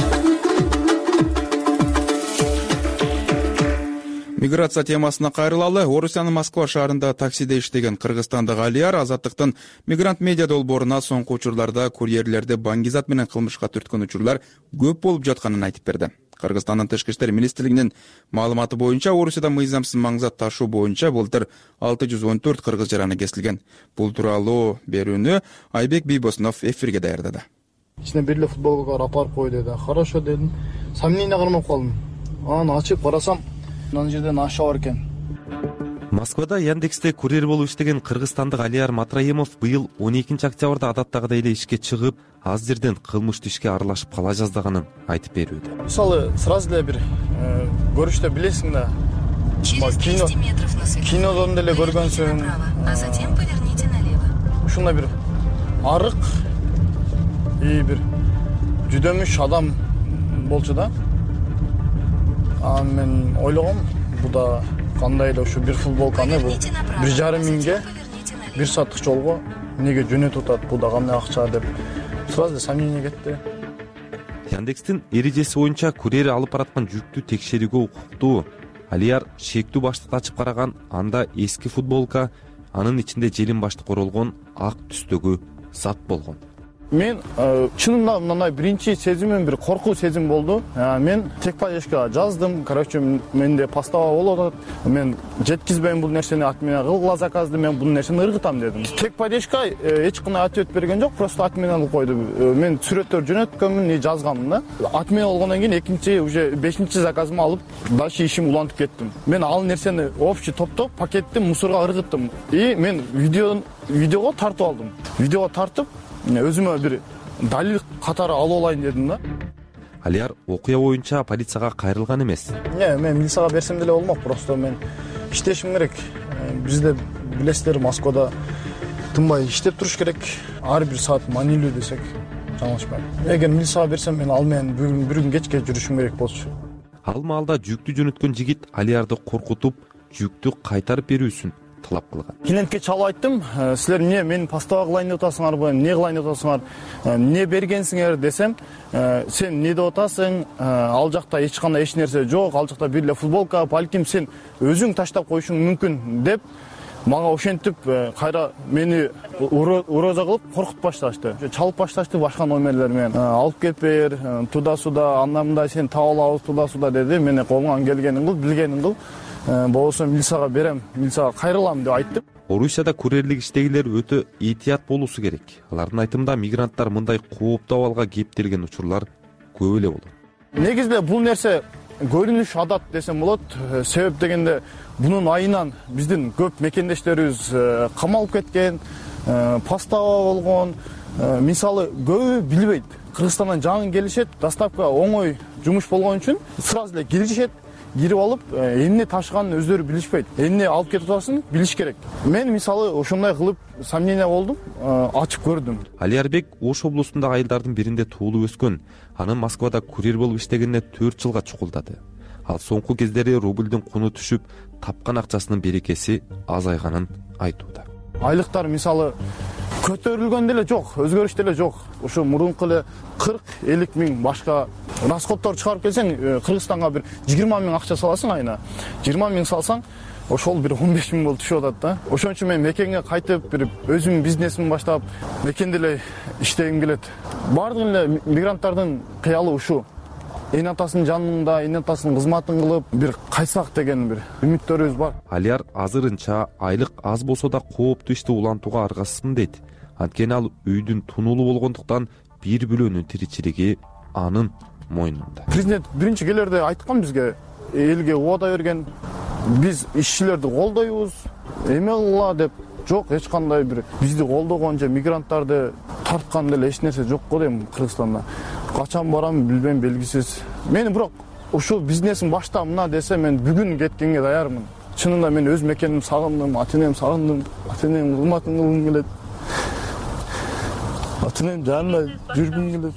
Миграция темасына кайрылалы. Орусиянын Москва шаарында таксиде иштеген кыргызстандык Алияр Азаттыктын мигрант медиа долборуна соңку учурларда курьерлерди баңгизат менен кылмышка түрткөн учурлар көп болуп жатканын айтып берди. Кыргызстандын Тышкы иштер министрлигинин маалыматы боюнча Орусияда мыйзамсыз маңзат ташуу боюнча былтыр 614 кыргыз жараны кесилген. Бул тууралуу берүүнү Айбек Бийбосунов эфирге даярдады. Ичине бир эле футболкага апарып кой деди. Хорошо дедим. Сомнение кармап калдым. Аны ачып карасам, мына жерден аша бар экен. Москвада Яндексте курьер болуп иштеген кыргызстандык Алияр Матраимов быйыл 12 октябрда адаттагыдай эле ишке чыгып, аз жерден кылмыштуу ишке аралашып кала жаздагынын айтып берүүдө. Мисалы, сразу эле бир көрүштө билесиң да. Кинодон деле көргөнсүң. Ушундай бир арык бир жүдөмүш адам болчу да. Мен ойлогом, бу да кандай эле ушу бир футболканы бул 1,5 миңге бир сааттык жолго эмнеге жөнөтүп атат, бул да кандай акча деп сразу эле сомнение кетти. Яндекстин эрежеси боюнча курьер алып бараткан жүктү текшерүүгө укуктуу. Алияр шектүү баштыкты ачып караган, анда эски футболка, анын ичинде желим баштык оролгон ак түстөгү зат болгон. Мен чынында мындай биринчи сезимим бир коркуу сезим болду. Мен тек падежка жаздым. Короче, менде постава болуп атат. Мен жеткизбейм бул нерсени, ат менен кылгыла заказды, мен бул нерсени ыргытам дедим. Тек падежка эч кандай ответ берген жок, просто ат менен алып койду. Мен сүрөттөр жөнөткөнмүн, жазганмын да. Ат менен болгондон кийин экинчи, уже 5-чи заказымды алып, дальше ишим улантып кеттим. Мен ал нерсени общий топтоп, пакетти мусорго ыргыттым. Мен видеого тартып алдым. Видеого тартып өзүмө бир далил катары алып алайын дедим да. Алияр окуя боюнча полицияга кайрылган эмес. Мен милицияга берсем деле болмок, просто мен иштешим керек. Бизде билесиздер, Москвада тынбай иштеп туруш керек. Ар бир саат маанилүү десек, жаңылышпайм. Эгер милицияга берсем, мен ал менен бир күн кечке жүрүшүм керек болчу. Ал маалда жүктү жөнөткөн жигит Алиярды коркутуп, жүктү кайтарып берүүсүн талап кылган. Клиентке чалып айттым, силер эмне мени постава кылайын деп атасыңарбы, эмне кылайын деп атасыңар, эмне бергенсиңер десем, сен эмне деп атасың, ал жакта эч кандай эч нерсе жок, ал жакта бир эле футболка, балким сен өзүң таштап коюшуң мүмкүн деп мага ошентип кайра мени угроза кылып коркутуп башташты. Чалып башташты башка номерлер менен. Алып кетип бер, туда-суда, анда мындай сен таап алабыз туда-суда деди. Мен колумдан келгенин кыл, билгенин кыл. Болсо милицияга берем, милицияга кайрылам деп айттым. Орусияда курьерлик иштегилер өтө этият болуусу керек. Алардын айтымында мигранттар мындай кооптуу абалга кептелген учурлар көп эле болот. Негизде бул нерсе көрүнүш адат десем болот. Себеп дегенде бунун айынан биздин көп мекендештерибиз камалып кеткен, постава болгон. Мисалы көбү билбейт. Кыргызстандан жаңы келишет, доставка оңой жумуш болгон үчүн сразу эле киришет. Кирип алып, эмне ташыганын өздөрү билишпейт. Эмне алып кетип атасың, билиш керек. Мен мисалы ошондой кылып сомнение болдум, ачып көрдүм. Алиярбек Ош облусундагы айылдардын биринде туулуп өскөн. Аны Москвада курьер болуп иштегенине 4 жылга чукулдады. Ал соңку кездери рубльдин куну түшүп, тапкан акчасынын берекеси азайганын айтууда. Айлыктар мисалы көтөрүлгөн деле жок, өзгөрүш деле жок. Ошо мурунку эле 40-50 миң башка расходдор чыгарып келсең, Кыргызстанга бир 20 миң акча саласың айына. 20 миң салсаң, ошол бир 15 миң болуп түшүп атат да. Ошон үчүн мен мекенге кайтып, бир өзүмдүн бизнесимди баштап, мекенде эле иштегим келет. Бардык эле мигранттардын кыялы ушу. Эне атасынын жанында, эне атасынын кызматын кылып, бир кайтсак деген бир үмүттөрүбүз бар. Алияр азырынча айлык аз болсо да кооптуу ишти улантууга аргасызмын дейт. Анткени ал үйдүн тунулу болгондуктан бир бөлөнүн тиричилиги анын мойнунда. Президент биринчи келерде айткан бизге, элге убада берген, биз ишчилерди колдойбуз, эме кылгыла деп. Жок, эч кандай бир бизди колдогон же мигранттарды тарткан деле эч нерсе жок го дейм Кыргызстанда. Качан барам билбейм, белгисиз. Мен бирок ушул бизнесин баштамына десе мен бүгүн кеткенге даярмын. Чынында мен өз мекенимди сагындым, ата-энемди сагындым, ата-энемдин кызматын кылгым келет. Ата-энем жанында жүргүм келет.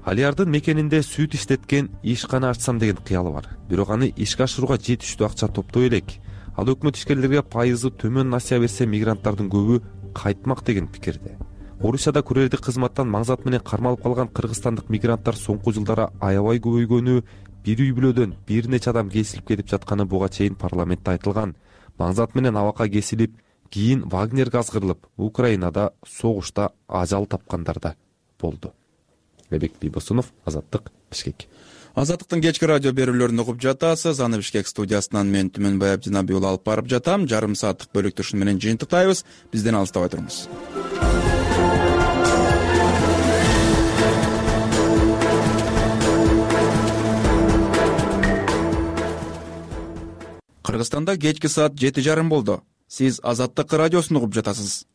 Алиярдын мекенинде сүт иштеткен ишкана ачсам деген кыялы бар. Бирок аны ишке ашырууга жетиштүү акча топтой элек. Ал өкмөт ишкерлерге пайызы төмөн насыя берсе мигранттардын көбү кайтмак деген пикирде. Орусияда курьердик кызматтан маңзат менен кармалып калган кыргызстандык мигранттар соңку жылдары аябай көбөйгөнү, бир үй бүлөдөн бир нече адам кесилип кетип жатканы буга чейин парламентте айтылган. Маңзат менен абакка кесилип, кийин Вагнерге азгырылып, Украинада согушта ажал тапкандар да болду. Бебек Бибосунов, Азаттык, Бишкек. Азаттыктын кечки радио берүүлөрүн угуп жатасыз. Аны Бишкек студиясынан мен Түмөнбай Абдинаби уулу алып барып жатам. Жарым сааттык бөлүктү ушун менен жыйынтыктайбыз. Бизден алыстабай туруңуз. Кыргызстанда кечки саат 7:30 болду. Сиз Азаттык радиосун угуп жатасыз.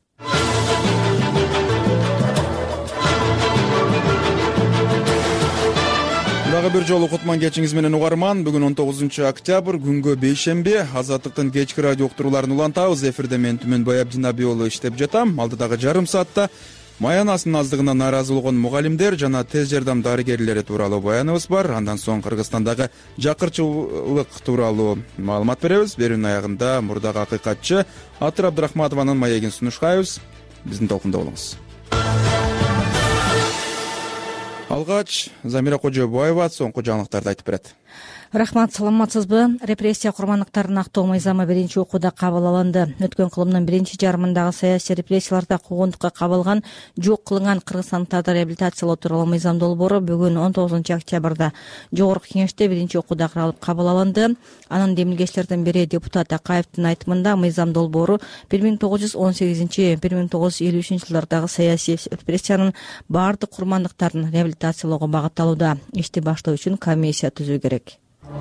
Дагы бир жолу кутман кечиңиз менен угарман. Бүгүн 19 октябрь, күнгө бейшемби. Азаттыктын кечки радио уктурууларын улантабыз. Эфирде мен Түмөнбай Абдинаби уулу иштеп жатам. Алдыдагы жарым саатта маянасынын аздыгына нааразы болгон мугалимдер жана тез жардам дарыгерлери тууралуу баяныбыз бар. Андан соң Кыргызстандагы жакырчылык тууралуу маалымат беребиз. Берүүнүн аягында мурдагы акыйкатчы Атыр Абдрахматованын маегин сунушкайбыз. Биздин толкунда болуңуз. Алгач Замира Кожобаева соңку жаңылыктарды айтып берет. Рахмат, саламатсызбы? Репрессия курмандыктарын актоо мыйзамы биринчи окууда кабыл алынды. Өткөн кылымдын биринчи жарымындагы саясий репрессияларда куугунтукка кабылган, жок кылынган кыргызстандыктарды реабилитациялоо тууралуу мыйзам долбоору бүгүн 19 октябрда жогорку кеңеште биринчи окууда кабыл алынды. Анын демилгечилердин бири депутат Акаевдин айтымында мыйзам долбоору 1918-1953 жылдардагы саясий репрессиянын баардык курмандыктарын реабилитациялоого багытталууда. Ишти баштоо үчүн комиссия түзүү керек.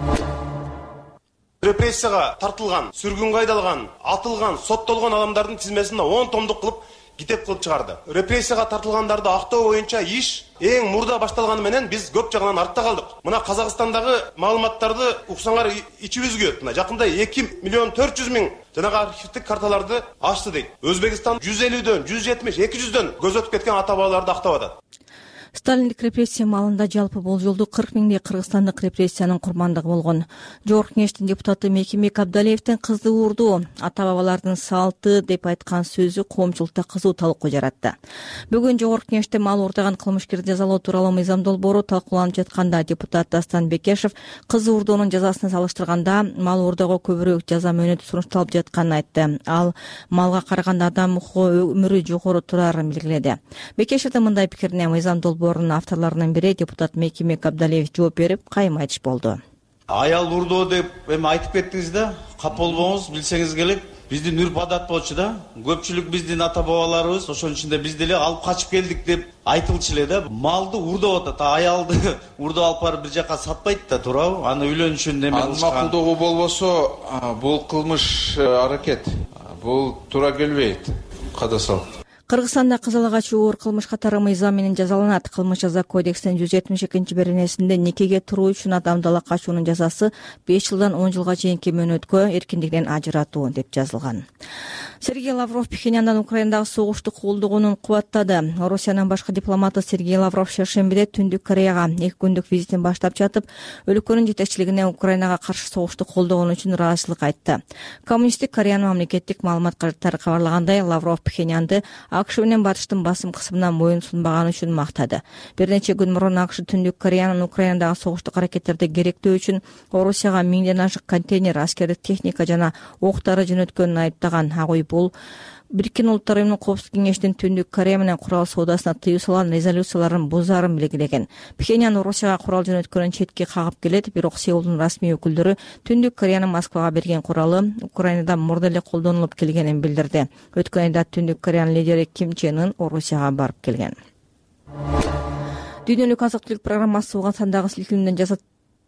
Репрессияга тартылган, сүргүнгө айдалган, атылган, соттолгон адамдардын тизмесин 10 томдук кылып китеп кылып чыгарды. Репрессияга тартылгандарды актоо боюнча иш эң мурда башталганы менен биз көп жагынан артта калдык. Мына Казакстандагы маалыматтарды уксаңар ичибизге мына жакында 2.400.000 жанагы архивдик карталарды ачты дейт. Өзбекстан 150дөн, 170, 200дөн көз өтүп кеткен ата-бабаларды актап атат. Сталиндик репрессия маалында жалпы болжолдуу 40 миңдей кыргызстандык репрессиянын курмандыгы болгон. Жогорку кеңештин депутаты Мекимек Абдалиевдин кызды урду, ата-бабалардын салты деп айткан сөзү коомчулукта кызуу талкуу жаратты. Бүгүн жогорку кеңеште мал уурдаган кылмышкерди жазалоо тууралуу мыйзам долбоору талкууланып жатканда депутат Дастан Бекешев кызы урдоонун жазасын салыштырганда мал уурдоого көбүрөөк жаза мөөнөтү сурушталып жатканын айтты. Ал малга караганда адам укугу өмүрү жогору турарын белгиледи. Бекешевдин мындай пикирине мыйзам долбоорунун авторлорунун бири депутат Мекимек Абдалиев жооп берип, кайым айтыш болду. Аял урдоо деп эми айтып кеттиңиз да, кап болбоңуз, билсеңиз керек. Биздин үрп адат болчу да. Көпчүлүк биздин ата-бабаларыбыз ошонун ичинде биз деле алып качып келдик деп айтылчу эле да. Малды урдоп атат, аялды урдоп алып барып бир жака сатпайт да, туурабы? Аны үйлөнүшүн неме кылышкан. Макулдугу болбосо, бул кылмыш аракет. Бул туура келбейт. Кадасал. Кыргызстанда кызыл агач оор кылмыш катары мыйзам менен жазаланат. Кылмыш жаза кодексинин 172-беренесинде никеге туруу үчүн адамды ала качуунун жазасы 5 жылдан 10 жылга чейинки мөөнөткө эркиндигинен ажыратуу деп жазылган. Сергей Лавров Пхеньяндан Украинадагы согушту колдогонун кубаттады. Орусиянын башкы дипломаты Сергей Лавров шершембиде Түндүк Кореяга 2 күндүк визитин баштап жатып, өлкөнүн жетекчилигине Украинага каршы согушту колдогон үчүн ыраазычылык айтты. Коммунисттик Кореянын мамлекеттик маалымат каражаттары кабарлагандай, Лавров Пхеньянды АКШ менен батыштын басым кысымына моюн сунбаганы үчүн мактады. Бир нече күн мурун АКШ Түндүк Кореянын Украинадагы согуштук аракеттерди керектөө үчүн Орусияга 1000ден ашык контейнер, аскердик техника жана октары жөнөткөнүн айыптаган. Бул Бириккен Улуттар Уюмунун Коопсуздук кеңешинин Түндүк Корея менен курал соодасына тыюу салган резолюцияларын бузаарын белгилеген. Пхеньян Орусияга курал жөнөткөнүн четке кагып келет, бирок Сеулдун расмий өкүлдөрү Түндүк Кореянын Москвага берген куралы Украинада мурда эле колдонулуп келгенин билдирди. Өткөн айда Түндүк Кореянын лидери Ким Чен Ын Орусияга барып келген. Дүйнөлүк азык-түлүк программасы Ооганстандагы силкинүүдөн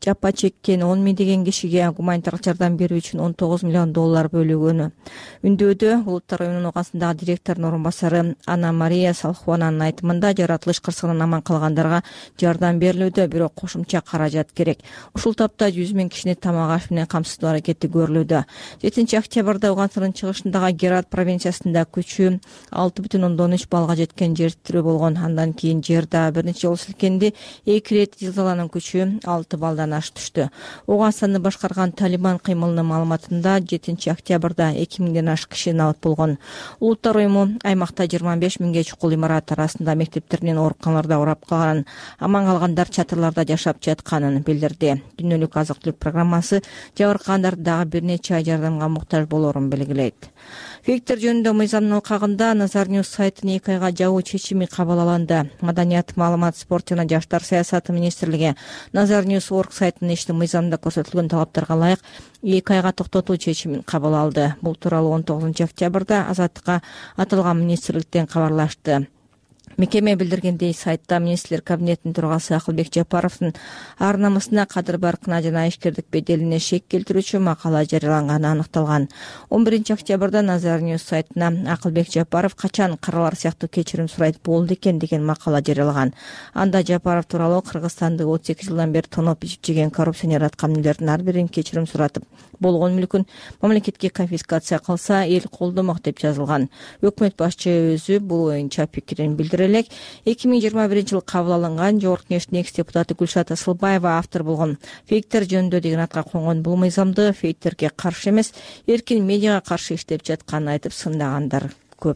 жапа чеккен 10 миңдеген кишиге гуманитарлык жардам берүү үчүн $19 миллион бөлүгөнү үндөдө. Улуттар оюнунун оgasындагы директордун орун басары Анна Мария Салхуананын айтымында жаратылыш кырсыгынан аман калгандарга жардам берилүүдө, бирок кошумча каражат керек. Ушул тапта 100 миң кишини тамак аш менен камсыздоо аракети көрүлүүдө. 7 октябрда Ауганстандын чыгышындагы Герат провинциясында күчү 6,3 балга жеткен жер тирөө болгон. Андан кийин жер дагы бир нече жолу силкенди. 2 рет зилзаланын күчү 6 балдан ашык түштү. Ауганстанды башкарган Талибан кыймылынын маалыматында 7 октябрда 2 миңден ашык киши набыт болгон. Улуттар уюму аймакта 25 миңге чукул имарат арасында мектептер менен ооруканаларда урап калганын, аман калгандар чатырларда жашап жатканын билдирди. Дүйнөлүк азык-түлүк программасы жабыркагандар дагы бир нече ай жардамга муктаж болорун белгилейт. Фейктер жөнүндө мыйзамдын алкагында Nazar News сайтын 2 айга жабуу чечими кабыл алынды. Маданият, маалымат, спорт жана жаштар саясаты министрлиги Nazar News org сайтынын ишти мыйзамда көрсөтүлгөн талаптарга ылайык 2 айга токтотуу чечимин кабыл алды. Бул тууралуу 19 октябрда Азаттыкка аталган министрликтен кабарлашты. Мекеме билдиргендей, сайтта министрлер кабинетинин төрагасы Акылбек Жапаровдун ар намысына, кадыр баркына жана ишкердик беделине шек келтирүүчү макала жарыяланганы аныкталган. 11 октябрда Nazar News сайтына Акылбек Жапаров качан каралар сыяктуу кечирим сурайт болду экен деген макала жарыялаган. Анда Жапаров тууралуу Кыргызстанды 32 жылдан бери тоноп ичип жеген коррупционер аткамдерлердин ар бирин кечирим суратып, болгон мүлкүн мамлекетке конфискация кылса эл колдомок деп жазылган. Өкмөт башчы өзү бул боюнча пикирин билдирди. 2021 кабыл алынган Жогорку Кеңештин экс депутаты Гүлшат Асылбаева автор болгон фейктер жөнүндө деген атка конгон бул мыйзамды фейктерге каршы эмес, эркин медиага каршы иштеп жатканын айтып сындагандар көп.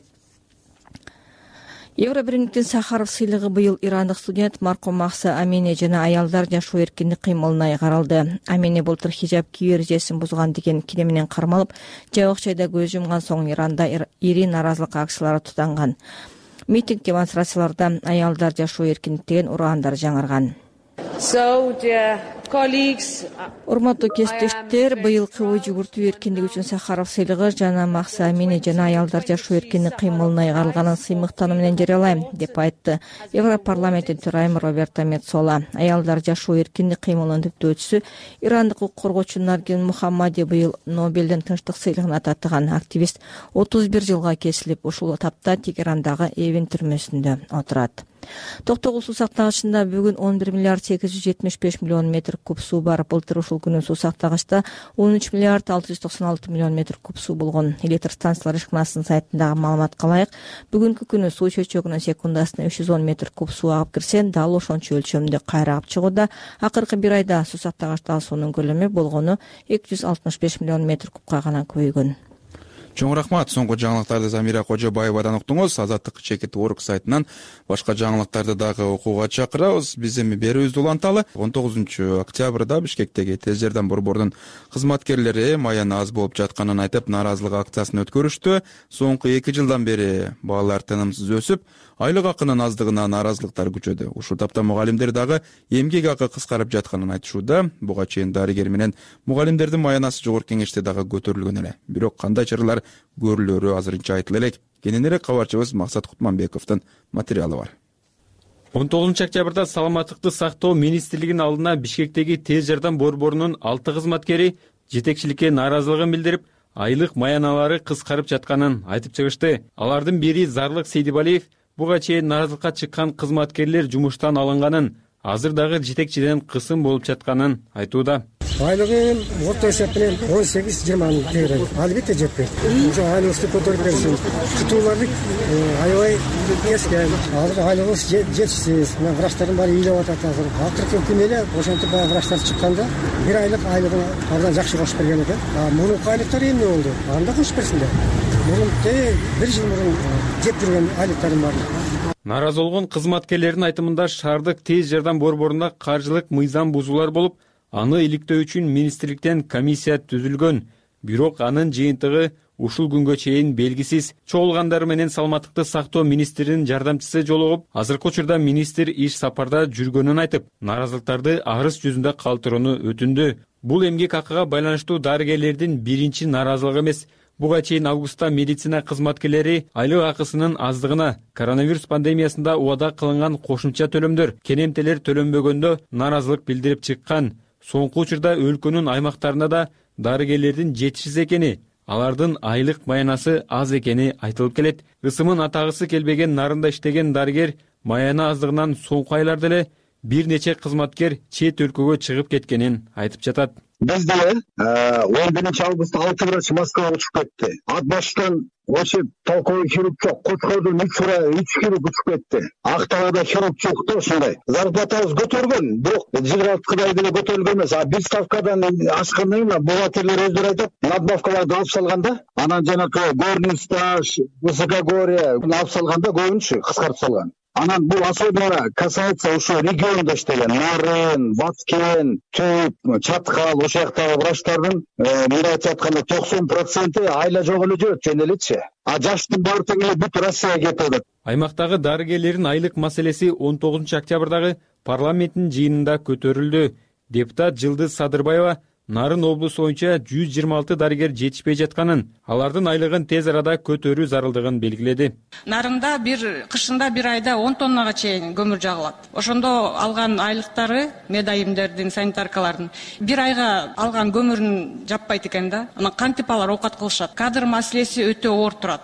Евробиримдиктин Сахаров сыйлыгы быйыл ирандык студент маркум Махса Амини жана аялдар жашоо эркиндик кыймылына каралды. Амини былтыр хижаб кийүү эрежесин бузган деген кире менен кармалып, жабык жайда көз жумган соң Иранда ири наразылык акциялары тутанган. Митинг демонстрацияларда аялдар жашоо эркиндик деген ураандар жаңырган. Урматтуу кесиптештер, быйылкы ой жүгүртүү эркиндиги үчүн Сахаров сыйлыгы жана Махса Амини жана аялдар жашоо эркиндик кыймылына ыйгарылганын сыймыктануу менен жарыялайм, деп айтты Европарламенттин төрайымы Роберто Меццола. Аялдар жашоо эркиндик кыймылынын түптөөчүсү ирандык укук коргоочу Наргин Мухаммади быйыл Нобелдин тынчтык сыйлыгын татыган. Активист 31 жылга кесилип, ушул тапта Тегерандагы Эвин түрмөсүндө отурат. Токтогул суу сактагычында бүгүн 11 миллиард 875 миллион метр куб суу бар. Былтыр ушул күнү суу сактагычта 13 миллиард 696 миллион метр куб суу болгон. Электр станциялар ишканасынын сайтындагы маалыматка ылайык, бүгүнкү күнү суу чөйчөгүнө секундасына 310 метр куб суу агып кирсе, дал ошончо өлчөмдө кайра агып чыгууда. Акыркы бир айда суу сактагычтагы суунун көлөмү болгону 265 миллион метр кубка гана көбөйгөн. Чоң рахмат. Соңку жаңылыктарды Замира Кожобаевадан уктуңуз. Азаттык чекит орг сайтынан башка жаңылыктарды дагы окууга чакырабыз. Биз эми берүүбүздү уланталы. 19 октябрда Бишкектеги тез жардам борборунун кызматкерлери маяны аз болуп жатканын айтып, нааразылык акциясын өткөрүштү. Соңку 2 жылдан бери баалар тынымсыз өсүп, айлык акынын аздыгына нааразылыктар күчөдү. Ушул тапта мугалимдер дагы эмгек акы кыскарып жатканын айтышууда. Буга чейин дарыгер менен мугалимдердин маянасы Жогорку Кеңеште дагы көтөрүлгөн эле. Бирок кандай чаралар көрүлөрү азырынча айтыла элек. Кененирээк кабарчыбыз Максат Кутманбековдун материалы бар. 19 октябрда саламаттыкты сактоо министрлигинин алдына Бишкектеги тез жардам борборунун 6 кызматкери жетекчиликке нааразылыгын билдирип, айлык маяналары кыскарып жатканын айтып чыгышты. Алардын бири Зарлык Сейдибалиев буга чейин нааразылыкка чыккан кызматкерлер жумуштан алынганын, азыр дагы жетекчиден кысым болуп жатканын айтууда. Айлыгым орто эсеп менен 18-20 мың тегерен. Албетте жетпейт. Ошо айлыгыбызды көтөрүп берсин. Күтүүлөрдү аябай эскен. Азыр айлыгыбыз жетишсиз. Врачтардын баары ыйлап атат азыр. Акыркы күнү эле ошентип баягы врачтар чыкканда бир айлык айлыгын абдан жакшы кошуп берген экен. Мурунку айлыктар эмне болду? Анда кошуп берсиндер. Мурунку бир жыл мурун жеп жүргөн айлыктарым бар. Нааразы болгон кызматкерлердин айтымында шаардык тез жардам борборунда каржылык мыйзам бузуулар болуп, аны иликтөө үчүн министрликтен комиссия түзүлгөн. Бирок анын жыйынтыгы ушул күнгө чейин белгисиз. Чогулгандар менен саламаттыкты сактоо министринин жардамчысы жолугуп, азыркы учурда министр иш сапарда жүргөнүн айтып, нааразылыктарды арыз жүзүндө калтырууну өтүндү. Бул эмгек акыга байланыштуу дарыгерлердин биринчи нааразылыгы эмес. Буга чейин августта медицина кызматкерлери айлык акысынын аздыгына, коронавирус пандемиясында убада кылынган кошумча төлөмдөр, кенемтелер төлөнбөгөндө нааразылык билдирип чыккан. соңку учурда өлкөнүн аймактарында да дарыгерлердин жетишсиз экени, алардын айлык маянасы аз экени айтылып келет. Ысымын атагысы келбеген нарында иштеген дарыгер маяна аздыгынан соңку айларда эле бир нече кызматкер чет өлкөгө чыгып кеткенин айтып жатат. Биз деле 11 августта 6 врач Москвага учуп кетти. Ат баштан вообще толковый хирург жок. Кочкордун 3 хирург учуп кетти. Актагада хирург жок да ушундай. Зарплатабыз көтөргөн, бирок жиграткыдай деле көтөрүлгөн эмес. А бир ставкадан ашкандан кийин бухгалтерлер өздөрү айтат, надбавкаларды алып салганда, анан жанагы горный стаж, высокогорье алып салганда көбүнчө кыскартып салган. Анан бул особенно касается ошо региондо иштеген Нарын, Баткен, Түп, Чаткал, ошол жактагы врачтардын мындай айтып атканда 90% айла жок эле жүрөт, жөн элечи. А жаштын баары тең эле бүт Россияга кетип атат. Аймактагы дарыгерлердин айлык маселеси 19 октябрдагы парламенттин жыйынында көтөрүлдү. Депутат Жылдыз Садырбаева Нарын облусу боюнча 126 дарыгер жетишпей жатканын, алардын айлыгын тез арада көтөрүү зарылдыгын белгиледи. Нарында кышында бир айда 10 тоннага чейин көмүр жагылат. Ошондо алган айлыктары медайымдердин, санитаркалардын бир айга алган көмүрүн жаппайт экен да. Анан кантип алар оокат кылышат? Кадр маселеси өтө оор турат.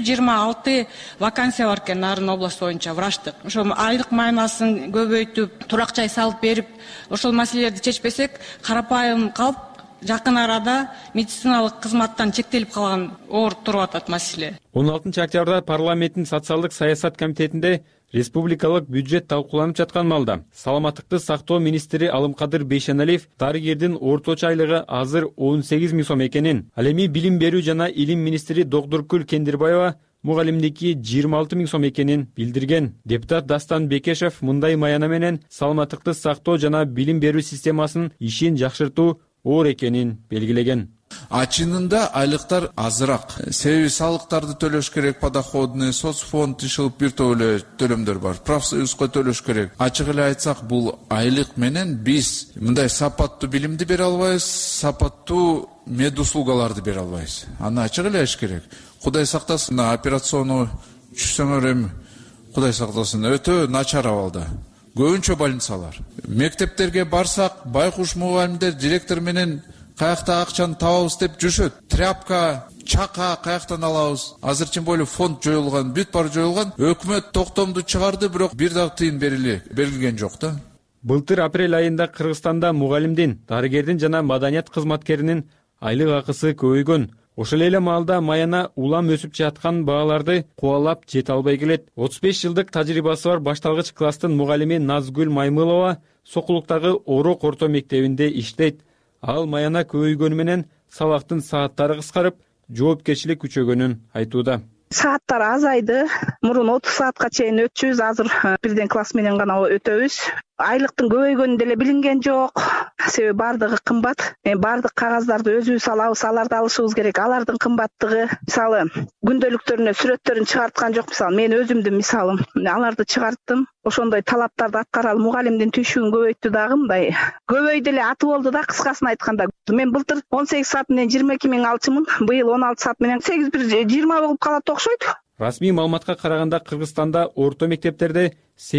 126 вакансия бар экен Нарын облусу боюнча врачтык. Ошо айлык майнасын көбөйтүп, турак жай салып берип, ошол маселелерди чечпесек, карапайым калп жакын арада медициналык кызматтан чектелип калган оор туруп атат маселе. 16 октябрда парламенттин социалдык саясат комитетинде республикалык бюджет талкууланып жаткан маалда саламаттыкты сактоо министри Алымкадыр Бейшеналиев дарыгердин орточо айлыгы азыр 18 миң сом экенин, ал эми билим берүү жана илим министри Доктуркүл Кендирбаева мугалимдики 26 миң сом экенин билдирген. Депутат Дастан Бекешев мындай маяна менен саламаттыкты сактоо жана билим берүү системасынын ишин жакшыртуу оор экенин белгилеген. Чынында айлыктар азыраак. Себеби салыктарды төлөш керек, подоходный, соцфонд ишилип бир топ эле төлөмдөр бар. Профсоюзга төлөш керек. Ачык эле айтсак, бул айлык менен биз мындай сапаттуу билимди бере албайбыз, сапаттуу медуслугаларды бере албайбыз. Аны ачык эле айш керек. Кудай сактасын, операционный түшсөңөр эми Кудай сактасын, өтө начар абалда. Көбүнчө больницалар. Мектептерге барсак, байкуш мугалимдер директор менен каякта акчаны табабыз деп жүрүшөт. Тряпка, чака каяктан алабыз? Азыр тем более фонд жоюлган, бүт баары жоюлган. Өкмөт токтомду чыгарды, бирок бир дагы тыйын берилген жок да. Былтыр апрель айында Кыргызстанда мугалимдин, дарыгердин жана маданият кызматкеринин айлык акысы көбөйгөн. Ошол эле маалда маяна улам өсүп жаткан бааларды кубалап жете албай келет. 35 жылдык тажрыйбасы бар башталгыч класстын мугалими Назгүл Маймылова Сокулуктагы Орок орто мектебинде иштейт. Ал маяна көбөйгөнү менен сабактын сааттары кыскарып, жоопкерчилик күчөгөнүн айтууда. Сааттар азайды. Мурун 30 саатка чейин өтчүбүз, азыр бирден класс менен гана өтөбүз. Айлыктын көбөйгөнү деле билинген жок. Себеби бардыгы кымбат. Бардык кагаздарды өзүбүз алабыз, аларды алышыбыз керек. Алардын кымбаттыгы, мисалы, күндөлүктөрүнө сүрөттөрүн чыгарткан жок. Мисалы, мен өзүмдүн мисалым, аларды чыгарттым. Ошондой талаптарды аткаралы, мугалимдин түшүгүн көбөйттү дагы мындай. Көбөйдү эле аты болду да, кыскасын айтканда. Мен былтыр 18 саат менен 22 миң алчымын. Быйыл 16 саат менен 8-20 болуп калат окшойт. Расмий маалыматка караганда Кыргызстанда орто мектептерде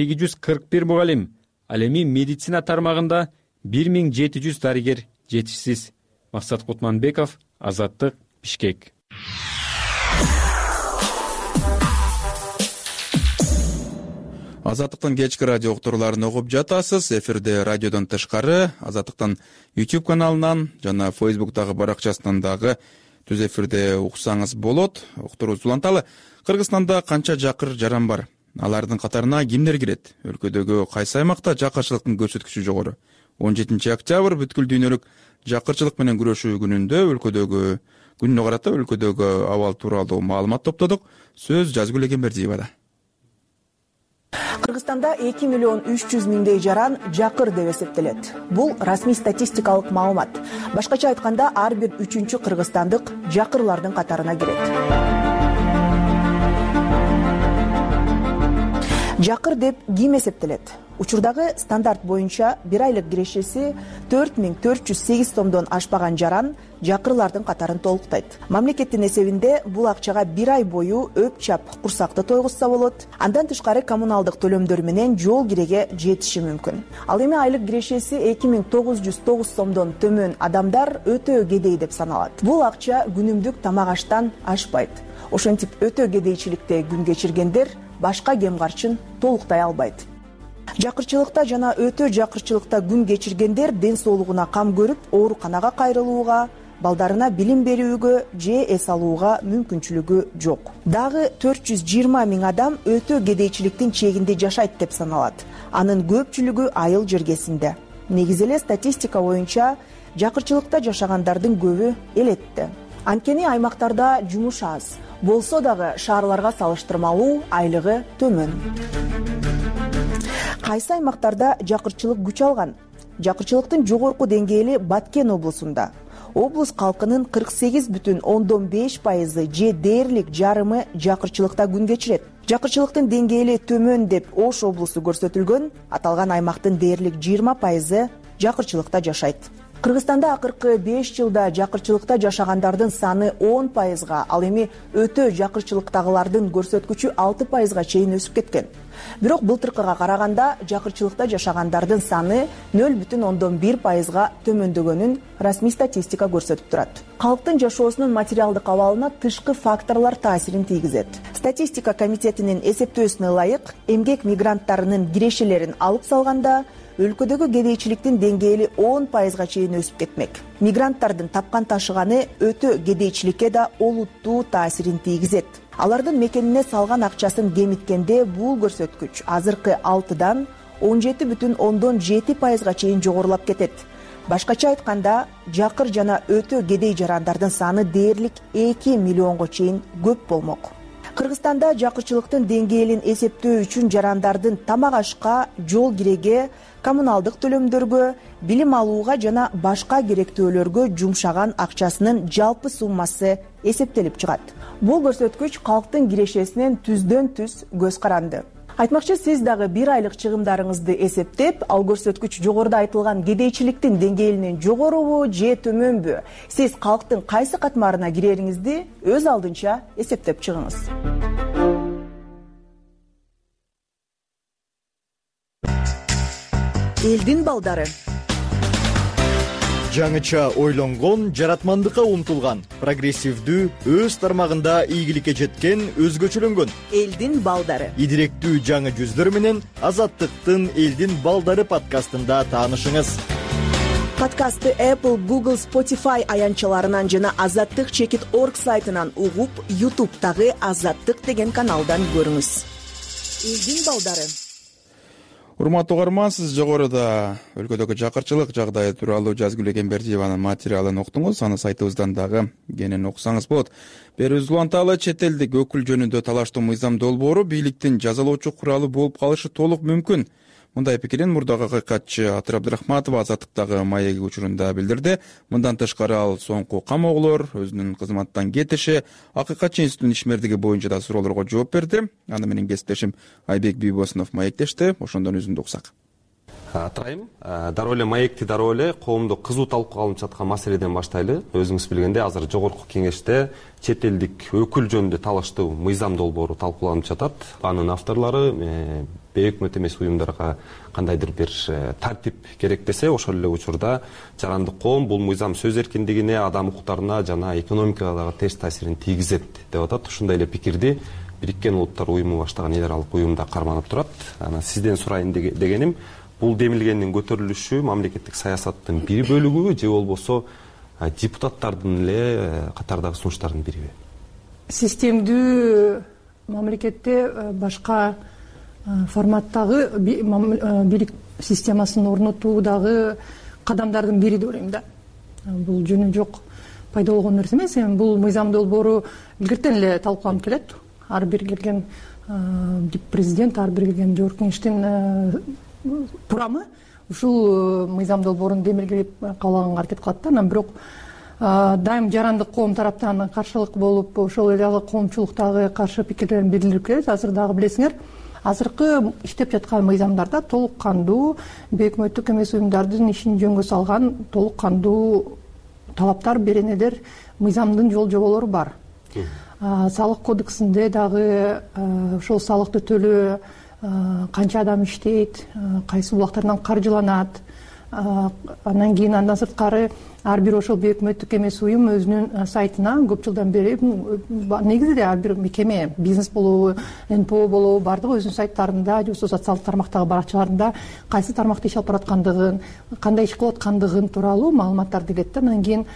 841 мугалим, ал эми медицина тармагында 1700 дарыгер жетишсиз. Максат Кутманбеков, Азаттык, Бишкек. Азаттыктын кечки радио уктурууларын угуп жатасыз. Эфирде радиодон тышкары, Азаттыктын YouTube каналынан жана Facebook'тагы баракчасынан дагы түз эфирде уксаңыз болот. Уктуруу уланталы. Кыргызстанда канча жакыр жаран бар? Алардын катарына кимдер кирет? Өлкөдөгү кайсы аймакта жакырчылыктын көрсөткүчү жогору? 17 октябрь бүткүл дүйнөлүк жакырчылык менен күрөшүү күнүндө күнүнө карата өлкөдөгү абал тууралуу маалымат топтодук. Сөз Жазгүл Эгембердиевада. Кыргызстанда 2 миллион 300 миңдей жаран жакыр деп эсептелет. Бул расмий статистикалык маалымат. Башкача айтканда, ар бир 3-чү кыргызстандык жакырлардын катарына кирет. Жакыр деп ким эсептелет? Учурдагы стандарт боюнча 1 айлык кирешеси 4408 сомдон ашпаган жаран жакырлардын катарын толуктайт. Мамлекеттин эсебинде бул акчага 1 ай бою өп-чап курсакты тойгузса болот. Андан тышкары коммуналдык төлөмдөр менен жол киреге жетиши мүмкүн. Ал эми айлык кирешеси 2909 сомдон төмөн адамдар өтө кедей деп саналат. Бул акча күнүмдүк тамак аштан ашпайт. Ошентип өтө кедейчиликте күн кечиргендер башка кем карчын толуктай албайт. Жакырчылыкта жана өтө жакырчылыкта күн кечиргендер ден соолугуна кам көрүп, ооруканага кайрылууга, балдарына билим берүүгө же эс алууга мүмкүнчүлүгү жок. Дагы 420 000 адам өтө кедейчиликтин чегинде жашайт деп саналат. Анын көпчүлүгү айыл жергесинде. Негизи эле статистика боюнча жакырчылыкта жашагандардын көбү элетти. Анткени аймактарда жумуш аз, болсо дагы шаарларга салыштырмалуу айлыгы төмөн. Кайсы аймактарда жакырчылык күч алган? Жакырчылыктын жогорку деңгээли Баткен облусунда. Облус калкынын 48,5% же дээрлик жарымы жакырчылыкта күн кечирет. Жакырчылыктын деңгээли төмөн деп Ош облусу көрсөтүлгөн, аталган аймактын дээрлик 20% жакырчылыкта жашайт. Кыргызстанда акыркы 5 жылда жакырчылыкта жашагандардын саны 10%, ал эми өтө жакырчылыктагылардын көрсөткүчү 6%га чейин өсүп кеткен. Бирок былтыркыга караганда жакырчылыкта жашагандардын саны 0,1%га төмөндөгөнүн расмий статистика көрсөтүп турат. Калктын жашоосунун материалдык абалына тышкы факторлор таасирин тийгизет. Статистика комитетинин эсептөөсүнө ылайык, эмгек мигранттарынын кирешелерин алып салганда өлкөдөгү кедейчиликтин деңгээли 10%га чейин өсүп кетмек. Мигранттардын тапкан ташыганы өтө кедейчиликке да олуттуу таасирин тийгизет. Алардын мекенине салган акчасын кемиткенде бул көрсөткүч азыркы 6дан 17,7%га чейин жогорулап кетет. Башкача айтканда, жакыр жана өтө кедей жарандардын саны дээрлик 2 миллионго чейин көп болмок. Кыргызстанда жакырчылыктын деңгээлин эсептөө үчүн жарандардын тамак ашка, жол киреге, коммуналдык төлөмдөргө, билим алууга жана башка керектөөлөргө жумшаган акчасынын жалпы суммасы эсептелип чыгат. Бул көрсөткүч калктын кирешесинен түздөн түз көз каранды. Айтмакчы, сиз дагы 1 айлык чыгымдарыңызды эсептеп, ал көрсөткүч жогоруда айтылган кедейчиликтин деңгээлинен жогорубу же төмөнбү? Сиз калктын кайсы катмарына кирериңизди өз алдынча эсептеп чыгыңыз. Элдин балдары. Жаңыча ойлонгон, жаратмандыкка умтулган, прогрессивдүү, өз тармагында ийгиликке жеткен, өзгөчөлөнгөн. Элдин балдары. Идиректүү жаңы жүздөр менен Азаттыктын Элдин балдары подкастында таанышыңыз. Подкастты Apple, Google, Spotify аянчаларынан жана azattik.org сайтынан угуп, YouTube'тагы Азаттык деген каналдан көрүңүз. Элдин балдары. Урматтуу угарман, сиз жогоруда өлкөдөгү жакырчылык жагдайы тууралуу Жазгүл Экенбердиеванын материалын уктуңуз. Аны сайтыбыздан дагы кенен окусаңыз болот. Берүүбүз уланталы, чет элдик өкүл жөнүндө талаштуу мыйзам долбоору бийликтин жазалоочу куралы болуп калышы толук мүмкүн. Мындай пикирин мурдагы акыйкатчы Атыр Абдрахматова Азаттыктагы маеги учурунда билдирди. Мындан тышкары ал соңку камоолор, өзүнүн кызматтан кетиши, акыйкатчы институттун ишмердиги боюнча да суроолорго жооп берди. Аны менен кесиптешим Айбек Бийбосунов маектешти. Ошондон үзүндү уксак. Атырайым, дароо эле маекти дароо эле коомдо кызуу талкууга алынып жаткан маселеден баштайлы. Өзүңүз билгендей, азыр жогорку кеңеште чет элдик өкүл жөнүндө талаштуу мыйзам долбоору талкууланып жатат. Анын авторлору бейөкмөт эмес уюмдарга кандайдыр бир тартип керек десе, ошол эле учурда жарандык коом бул мыйзам сөз эркиндигине, адам укуктарына жана экономикага дагы терс таасирин тийгизет деп атат. Ушундай эле пикирди Бириккен Улуттар уюму баштаган эл аралык уюмда карманып турат. Анан сизден сурайын дегеним, бул демилгендин көтөрүлүшү мамлекеттик саясаттын бир бөлүгүбү же болбосо депутаттардын эле катардагы сунуштардын бириби? Системдүү мамлекетте башка форматтагы бийлик системасын орнотуудагы кадамдардын бири деп ойлойм да. Бул жөнү жок пайда болгон нерсе эмес. Бул мыйзам долбоору илгертен эле талкууланып келет. Ар бир келген президент, ар бир келген жогорку кеңештин курамы ушул мыйзам долбоорун демилгелеп кабыл алганга аракет кылат да. Анан бирок дайым жарандык коом тараптан каршылык болуп, ошол эле коомчулуктагы каршы пикирлерин билдирип келет. Азыр дагы билесиңер, азыркы иштеп жаткан мыйзамдарда толук кандуу бейөкмөттүк эмес уюмдардын ишин жөнгө салган толук кандуу талаптар, беренелер, мыйзамдын жол жоболору бар. Салык кодексинде дагы ошол салыкты төлөө, канча адам иштейт, кайсы булактардан каржыланат, андан кийин андан сырткары ар бир ошол бейөкмөттүк эмес уюм өзүнүн сайтына көп жылдан бери негизи ар бир мекеме, бизнес болобу, НПО болобу, баардыгы өзүнүн сайттарында же болбосо социалдык тармактагы баракчаларында кайсы тармакта иш алып бараткандыгын, кандай иш кылып аткандыгын тууралуу маалыматтарды илет да. Андан кийин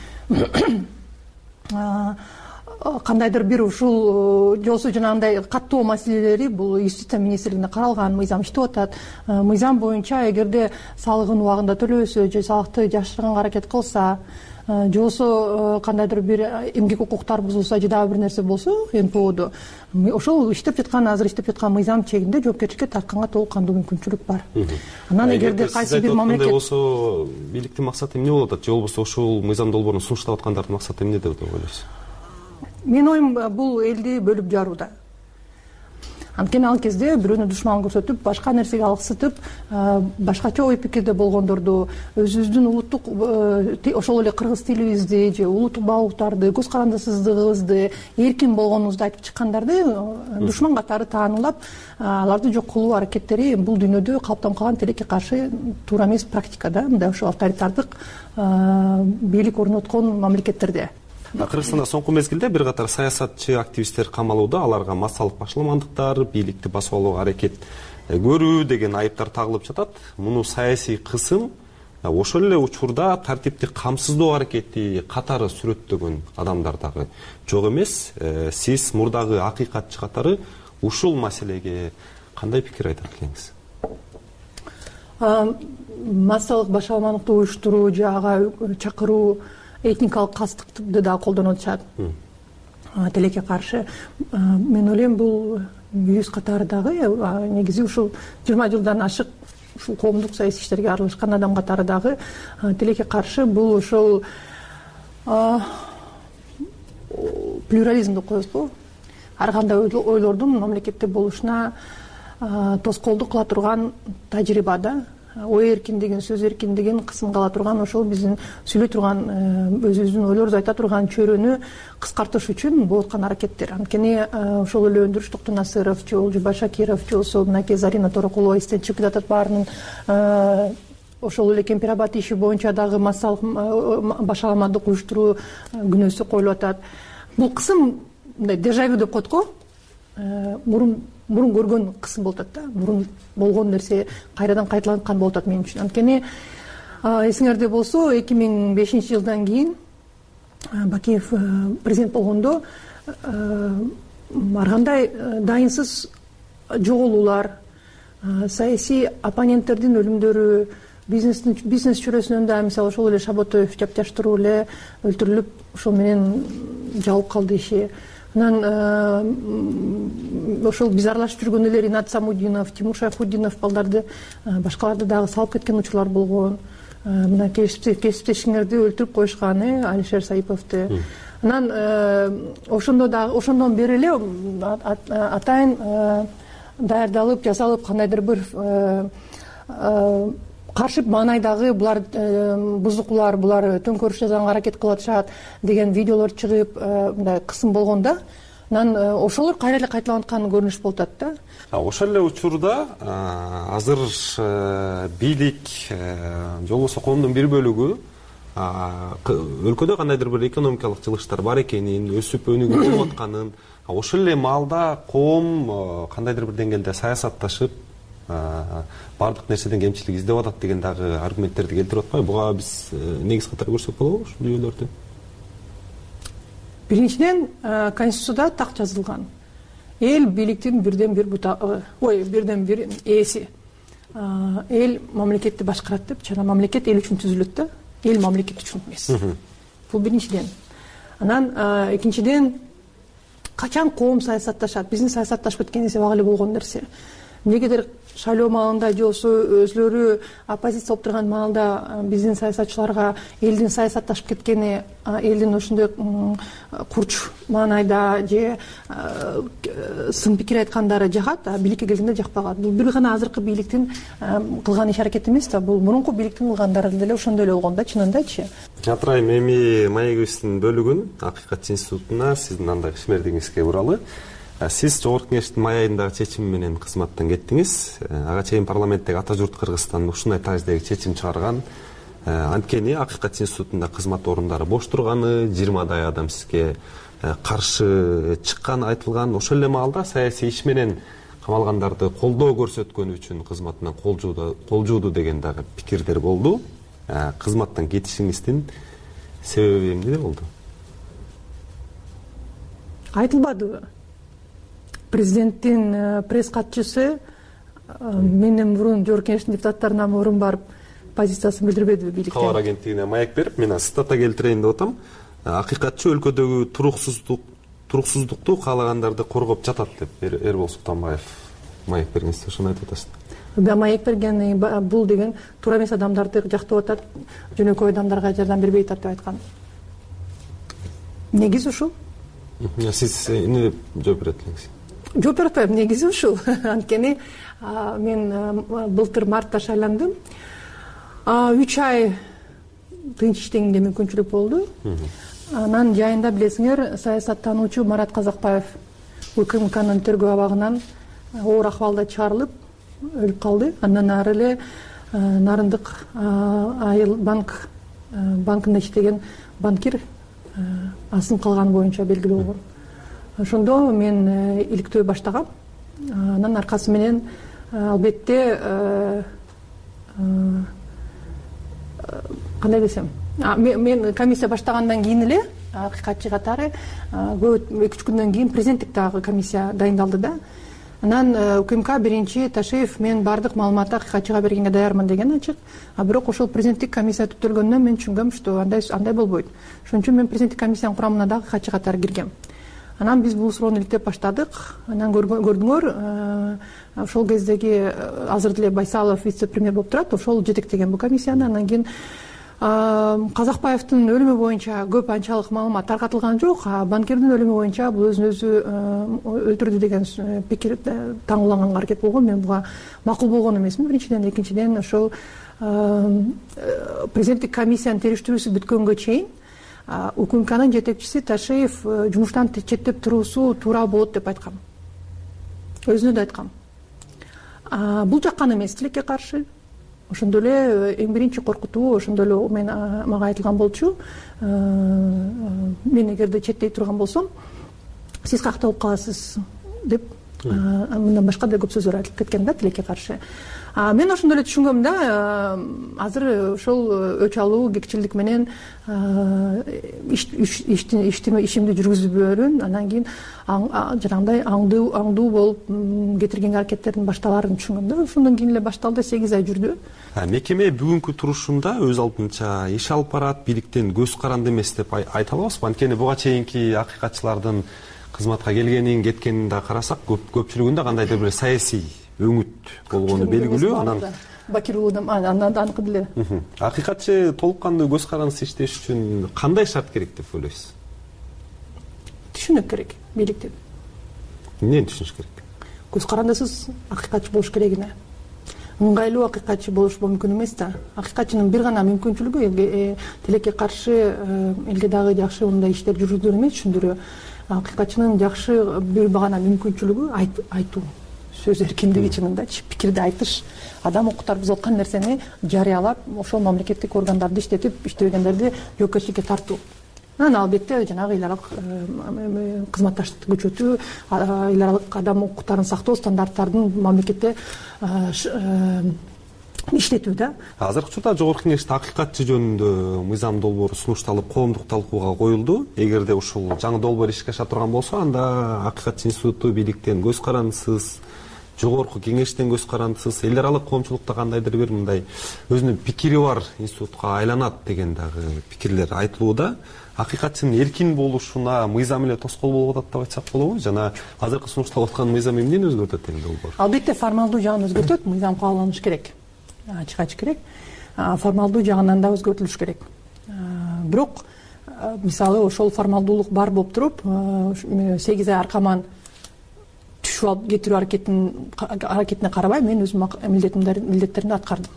кандайдыр бир ушул же болбосо жанагындай каттоо маселелери бул юстиция министрлигинде каралган, мыйзам иштеп атат. Мыйзам боюнча эгерде салыгын убагында төлөбөсө же салыкты жашырганга аракет кылса же болбосо кандайдыр бир эмгек укуктар бузулса же дагы бир нерсе болсо НПОдо ошол азыр иштеп жаткан мыйзам чегинде жоопкерчиликке тартканга толук кандуу мүмкүнчүлүк бар. Анан эгерде кайсы бир мамлекет болсо бийликтин максаты эмне болуп атат же болбосо ушул мыйзам долбоорун сунуштап аткандардын максаты эмне деп ойлойсуз? Менин оюм бул элди бөлүп жарууда. Анткени ал кезде бирөөнү душман көрсөтүп, башка нерсеге алгысытып, башкача ой пикирде болгондорду, өзүбүздүн улуттук ошол эле кыргыз тилибизди же улуттук баалуулуктарды, көз карандысыздыгыбызды, эркин болгонубузду айтып чыккандарды душман катары таанылап, аларды жок кылуу аракеттери бул дүйнөдө калыптанып калган тилекке каршы туура эмес практика да, мындай ошо авторитардык бийлик орноткон мамлекеттерде. Кыргызстанда соңку мезгилде бир катар саясатчы активисттер камалууда, аларга массалык башаламандыктар, бийликти басып алууга аракет көрүү деген айыптар тагылып жатат. Муну саясий кысым ошол эле учурда тартипти камсыздоо аракети катары сүрөттөгөн адамдар дагы жок эмес. Сиз мурдагы акыйкатчы катары ушул маселеге кандай пикир айтат экенсиз? Массалык башаламандыкты уюштуруу же ага чакыруу этникалык кастыкты дагы колдонуп атышат. Тилекке каршы мен ойлойм бул биз катары дагы негизи ушул 20 жылдан ашык ушул коомдук саясий иштерге аралашкан адам катары дагы тилекке каршы бул ошол плюрализм деп коебузбу? Ар кандай ойлордун мамлекетте болушуна тоскоолдук кыла турган тажрыйба да. Ой эркиндигин, сөз эркиндигин кысымга ала турган, ошол биздин сүйлөй турган, өзүбүздүн ойлорубузду айта турган чөйрөнү кыскартыш үчүн болуп аткан аракеттер. Анткени ошол эле Өндүрүш Токтонасыров, же Олжубай Шакиров, же болбосо мынакей Зарина Торокулова эстен чыгып жатат баарынын. Ошол эле Кемпирабад иши боюнча дагы массалык башаламандык уюштуруу күнөөсү коюлуп атат. Бул кысым мындай дежавю деп коет го. Мурун көргөн кысым болуп атат да. Мурун болгон нерсе кайрадан кайталанткан болуп атат мен үчүн. Анткени эсиңерде болсо 2005-жылдан кийин Бакиев президент болгондо ар кандай дайынсыз жоголуулар, саясий оппоненттердин өлүмдөрү, бизнес чөйрөсүнөн да мисалы ошол эле Шаботоев жапташтыруу эле өлтүрүлүп, ошол менен жабылып калды иши. Анан ошол биз аралашып жүргөн эле Ринат Самудинов, Тимур Шайхутдинов балдарды, башкаларды дагы салып кеткен учурлар болгон. Мына кесиптешиңерди өлтүрүп коюшкан, Алишер Саиповду. Анан ошондон бери эле атайын даярдалып, жасалып кандайдыр бир каршы маанайдагы булар бузукулар, булар төңкөрүш жасаганга аракет кылып атышат деген видеолор чыгып, мындай кысым болгондо, анан ошолор кайра эле кайталанткан көрүнүш болуп атат да. Ошол эле учурда азыр бийлик же болбосо коомдун бир бөлүгү өлкөдө кандайдыр бир экономикалык жылыштар бар экенин, өсүп өнүгүп келип атканын, ошол эле маалда коом кандайдыр бир деңгээлде саясатташып, баардык нерседен кемчилик издеп атат деген дагы аргументтерди келтирип атпайбы? Буга биз негиз катары көрсөк болобу ушул жүйөлөрдү? Биринчиден, Конституцияда так жазылган. Эл бийликтин бирден бир ээси. Эл мамлекетти башкарат деп, жана мамлекет эл үчүн түзүлөт да. Эл мамлекет үчүн эмес. Бул биринчиден. Анан экинчиден, качан коом саясатташат? Биздин саясатташып кеткен эсеп ак эле болгон нерсе. эмнегедир шайлоо маалында же болбосо өзлөрү оппозиция болуп турган маалда биздин саясатчыларга элдин саясатташып кеткени, элдин ошондой курч маанайда же сын пикир айткандары жагат, а бийликке келгенде жакпагат. Бул бир гана азыркы бийликтин кылган иш аракети эмес да, бул мурунку бийликтин кылгандары деле ошондой эле болгон да, чынындачы. Атырайым, эми маегибиздин бөлүгүн Акыйкат институтуна сиздин андай ишмердигиңизге уралы. Сиз Жогорку Кеңештин май айындагы чечими менен кызматтан кеттиңиз. Ага чейин парламенттеги Ата журт Кыргызстан ушундай тариздеги чечим чыгарган. Анткени Акыйкат институтунда кызмат орундары бош турганы, 20дай адам сизге каршы чыкканы айтылган. Ошол эле маалда саясий иш менен камалгандарды колдоо көрсөткөнү үчүн кызматынан кол жууду деген дагы пикирлер болду. Кызматтан кетишиңиздин себеби эмне болду? Айтылбадыбы? Президенттин пресс катчысы менден мурун Жогорку Кеңештин депутаттарына мурун барып позициясын билдирбедиби бийликтен? Кабар агенттигине маек берип, мен цитата келтирейин деп атам. Акыйкатчы өлкөдөгү туруксуздукту каалагандарды коргоп жатат деп Эрбол Султанбаев маек бергенсиз, ошону айтып атасыз. Маек берген бул деген туура эмес адамдарды жактап атат, жөнөкөй адамдарга жардам бербейт деп айткан. Негизи ушул. Сиз эмне жооп берет элеңиз? Жооп бере атпайм, негизи ушул. Анткени мен былтыр мартта шайландым. 3 ай тынч иштегенге мүмкүнчүлүк болду. Анан жайында билесиңер, саясаттануучу Марат Казакбаев УКМКнын тергөө абагынан оор акыбалда чыгарылып өлүп калды. Андан ары эле Нарындык айыл банкында иштеген банкир асын калганы боюнча белгилүү болгон. Ошондо мен иликтөө баштагам. Анан аркасы менен албетте кандай десем, мен комиссия баштагандан кийин эле акыйкатчы катары 2-3 күндөн кийин президенттик дагы комиссия дайындалды да. Анан УКМК биринчи Ташеев мен бардык маалыматты акыйкатчыга бергенге даярмын деген ачык. Бирок ошол президенттик комиссия түптөлгөндөн мен түшүнгөм, что андай болбойт. Ошон үчүн мен президенттик комиссиянын курамына дагы акыйкатчы катары киргем. Анан биз бул суроону иликтеп баштадык. Анан көрдүңөр, ошол кездеги азыр деле Байсалов вице-премьер болуп турат, ошол жетектеген бул комиссияны. Анан кийин Казакбаевдин өлүмү боюнча көп анчалык маалымат таркатылган жок, а банкирдин өлүмү боюнча бул өзүн өзү өлтүрдү деген пикир таңууланганга аракет болгон. Мен буга макул болгон эмесмин, биринчиден. Экинчиден, ошол президенттик комиссиянын териштирүүсү бүткөнгө чейин УКМКнын жетекчиси Ташеев жумуштан четтеп туруусу туура болот деп айткам. Өзүнө да айткам. Бул жаккан эмес, тилекке каршы. Ошондо эле эң биринчи коркутуу ошондо эле мага айтылган болчу. Мен эгерде четтей турган болсом, сиз каякта болуп каласыз деп, мындан башка да көп сөздөр айтылып кеткен да, тилекке каршы. Мен ошондо эле түшүнгөм да, азыр ошол өч алуу, кекчилдик менен ишимди жүргүзүп берүүн, анан кийин жанагындай аңдуу болуп кетиргенге аракеттердин башталарын түшүнгөм да. Ошондон кийин эле башталды, 8 ай жүрдү. Мекеме бүгүнкү турушунда өз алдынча иш алып барат, бийликтен көз каранды эмес деп айта алабызбы? Анткени буга чейинки акыйкатчылардын кызматка келгенин, кеткенин да карасак, көпчүлүгүндө кандайдыр бир саясий өңүт болгону белгилүү. Анан Бакир уулудам, андан аныкы деле. Акыйкатчы толук кандуу көз карандысыз иштеш үчүн кандай шарт керек деп ойлойсуз? Түшүнүк керек бийликтен. Эмнени түшүнүш керек? Көз карандысыз акыйкатчы болуш керегине. Ыңгайлуу акыйкатчы болуш мүмкүн эмес да. Акыйкатчынын бир гана мүмкүнчүлүгү тилекке каршы элге дагы жакшы мындай иштер жүргүзүү эмес, түшүндүрүү. Акыйкатчынын жакшы бир гана мүмкүнчүлүгү айтуу. Сөз эркиндиги, чынындачы, пикирди айтыш. Адам укуктар биз аткан нерсени жарыялап, ошол мамлекеттик органдарды иштетип, иштебегендерди жоопкерчиликке тартуу. Анан албетте жанагы эл аралык кызматташтыкты күчөтүү, эл аралык адам укуктарын сактоо стандарттарын мамлекетте иштетүү да. Азыркы учурда Жогорку Кеңеште акыйкатчы жөнүндө мыйзам долбоору сунушталып, коомдук талкууга коюлду. Эгерде ушул жаңы долбоор ишке аша турган болсо, анда акыйкатчы институту бийликтен көз карандысыз жогорку кеңештен көз карандысыз, эл аралык коомчулукта кандайдыр бир мындай өзүнүн пикири бар институтка айланат деген дагы пикирлер айтылууда. Акыйкатчынын эркин болушуна мыйзам эле тоскоол болуп атат деп айтсак болобу? Жана азыркы сунушталып аткан мыйзам эмнени өзгөртөт деген долбоор? Албетте формалдуу жагын өзгөртөт, мыйзам кабылданыш керек, ачык ачык керек. Формалдуу жагынан да өзгөртүлүш керек. Бирок мисалы ошол формалдуулук бар болуп туруп 8 ай аркаман түшүп алып кетирүү аракетине карабай мен өзүм милдеттеримди аткардым.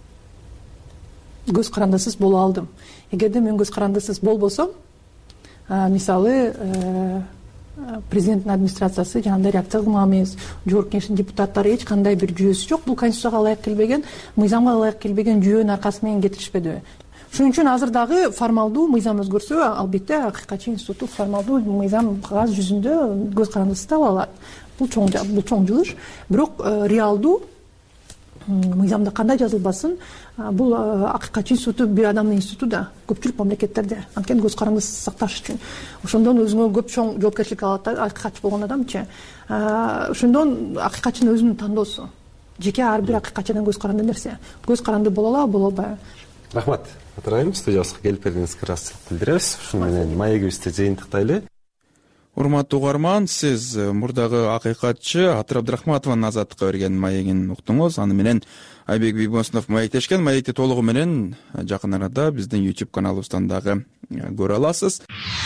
Көз карандысыз боло алдым. Эгерде мен көз карандысыз болбосом, мисалы президенттин администрациясы жанагындай реакция кылмамыз, жогорку кеңештин депутаттары эч кандай бир жүйөсү жок, бул конституцияга ылайык келбеген, мыйзамга ылайык келбеген жүйөнүн аркасы менен кетиришпеди. Шуның үчүн азыр дагы формалдуу мыйзам өзгөрсө, албетте акыйкатчы институту формалдуу мыйзам кагаз жүзүндө көз карандысыз таба алат. Бул чоң жылыш. Бирок реалдуу мыйзамда кандай жазылбасын, бул акыйкатчы институту бир адамдын институту да көпчүлүк мамлекеттерде. Анткени көз карандысыз сакташ үчүн. Ошондон өзүңө көп чоң жоопкерчилик алат да, акыйкатчы болгон адамчы. Ошондон акыйкатчынын өзүнүн тандоосу. Жеке ар бир акыйкатчыдан көз каранды нерсе. Көз каранды боло алабы, боло албайбы? Рахмат. Атырайым студиябызга келип бергениңизге ыраазычылык билдиребиз. Ушуну менен маегибизди жыйынтыктайлы. Урматтуу угарман, сиз мурдагы акыйкатчы Атыр Абдрахматованын Азаттыкка берген маегин уктуңуз. Аны менен Айбек Бийбосунов маектешкен. Маекти толугу менен жакын арада биздин YouTube каналыбыздан дагы көрө аласыз.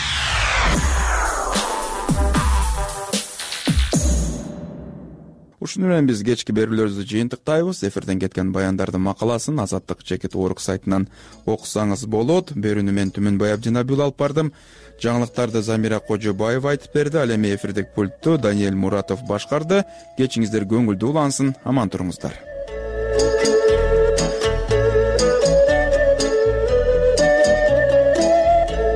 Ушуну менен биз кечки берүүлөрүбүздү жыйынтыктайбыз. Эфирден кеткен баяндардын макаласын Азаттык /org сайтынан окусаңыз болот. Берүүнү мен Түмөнбай Абдинабил алып бардым. Жаңылыктарды Замира Кожобаева айтып берди. Ал эми эфирдик пультту Даниэль Муратов башкарды. Кечиңиздер көңүлдүү улансын. Аман туруңуздар.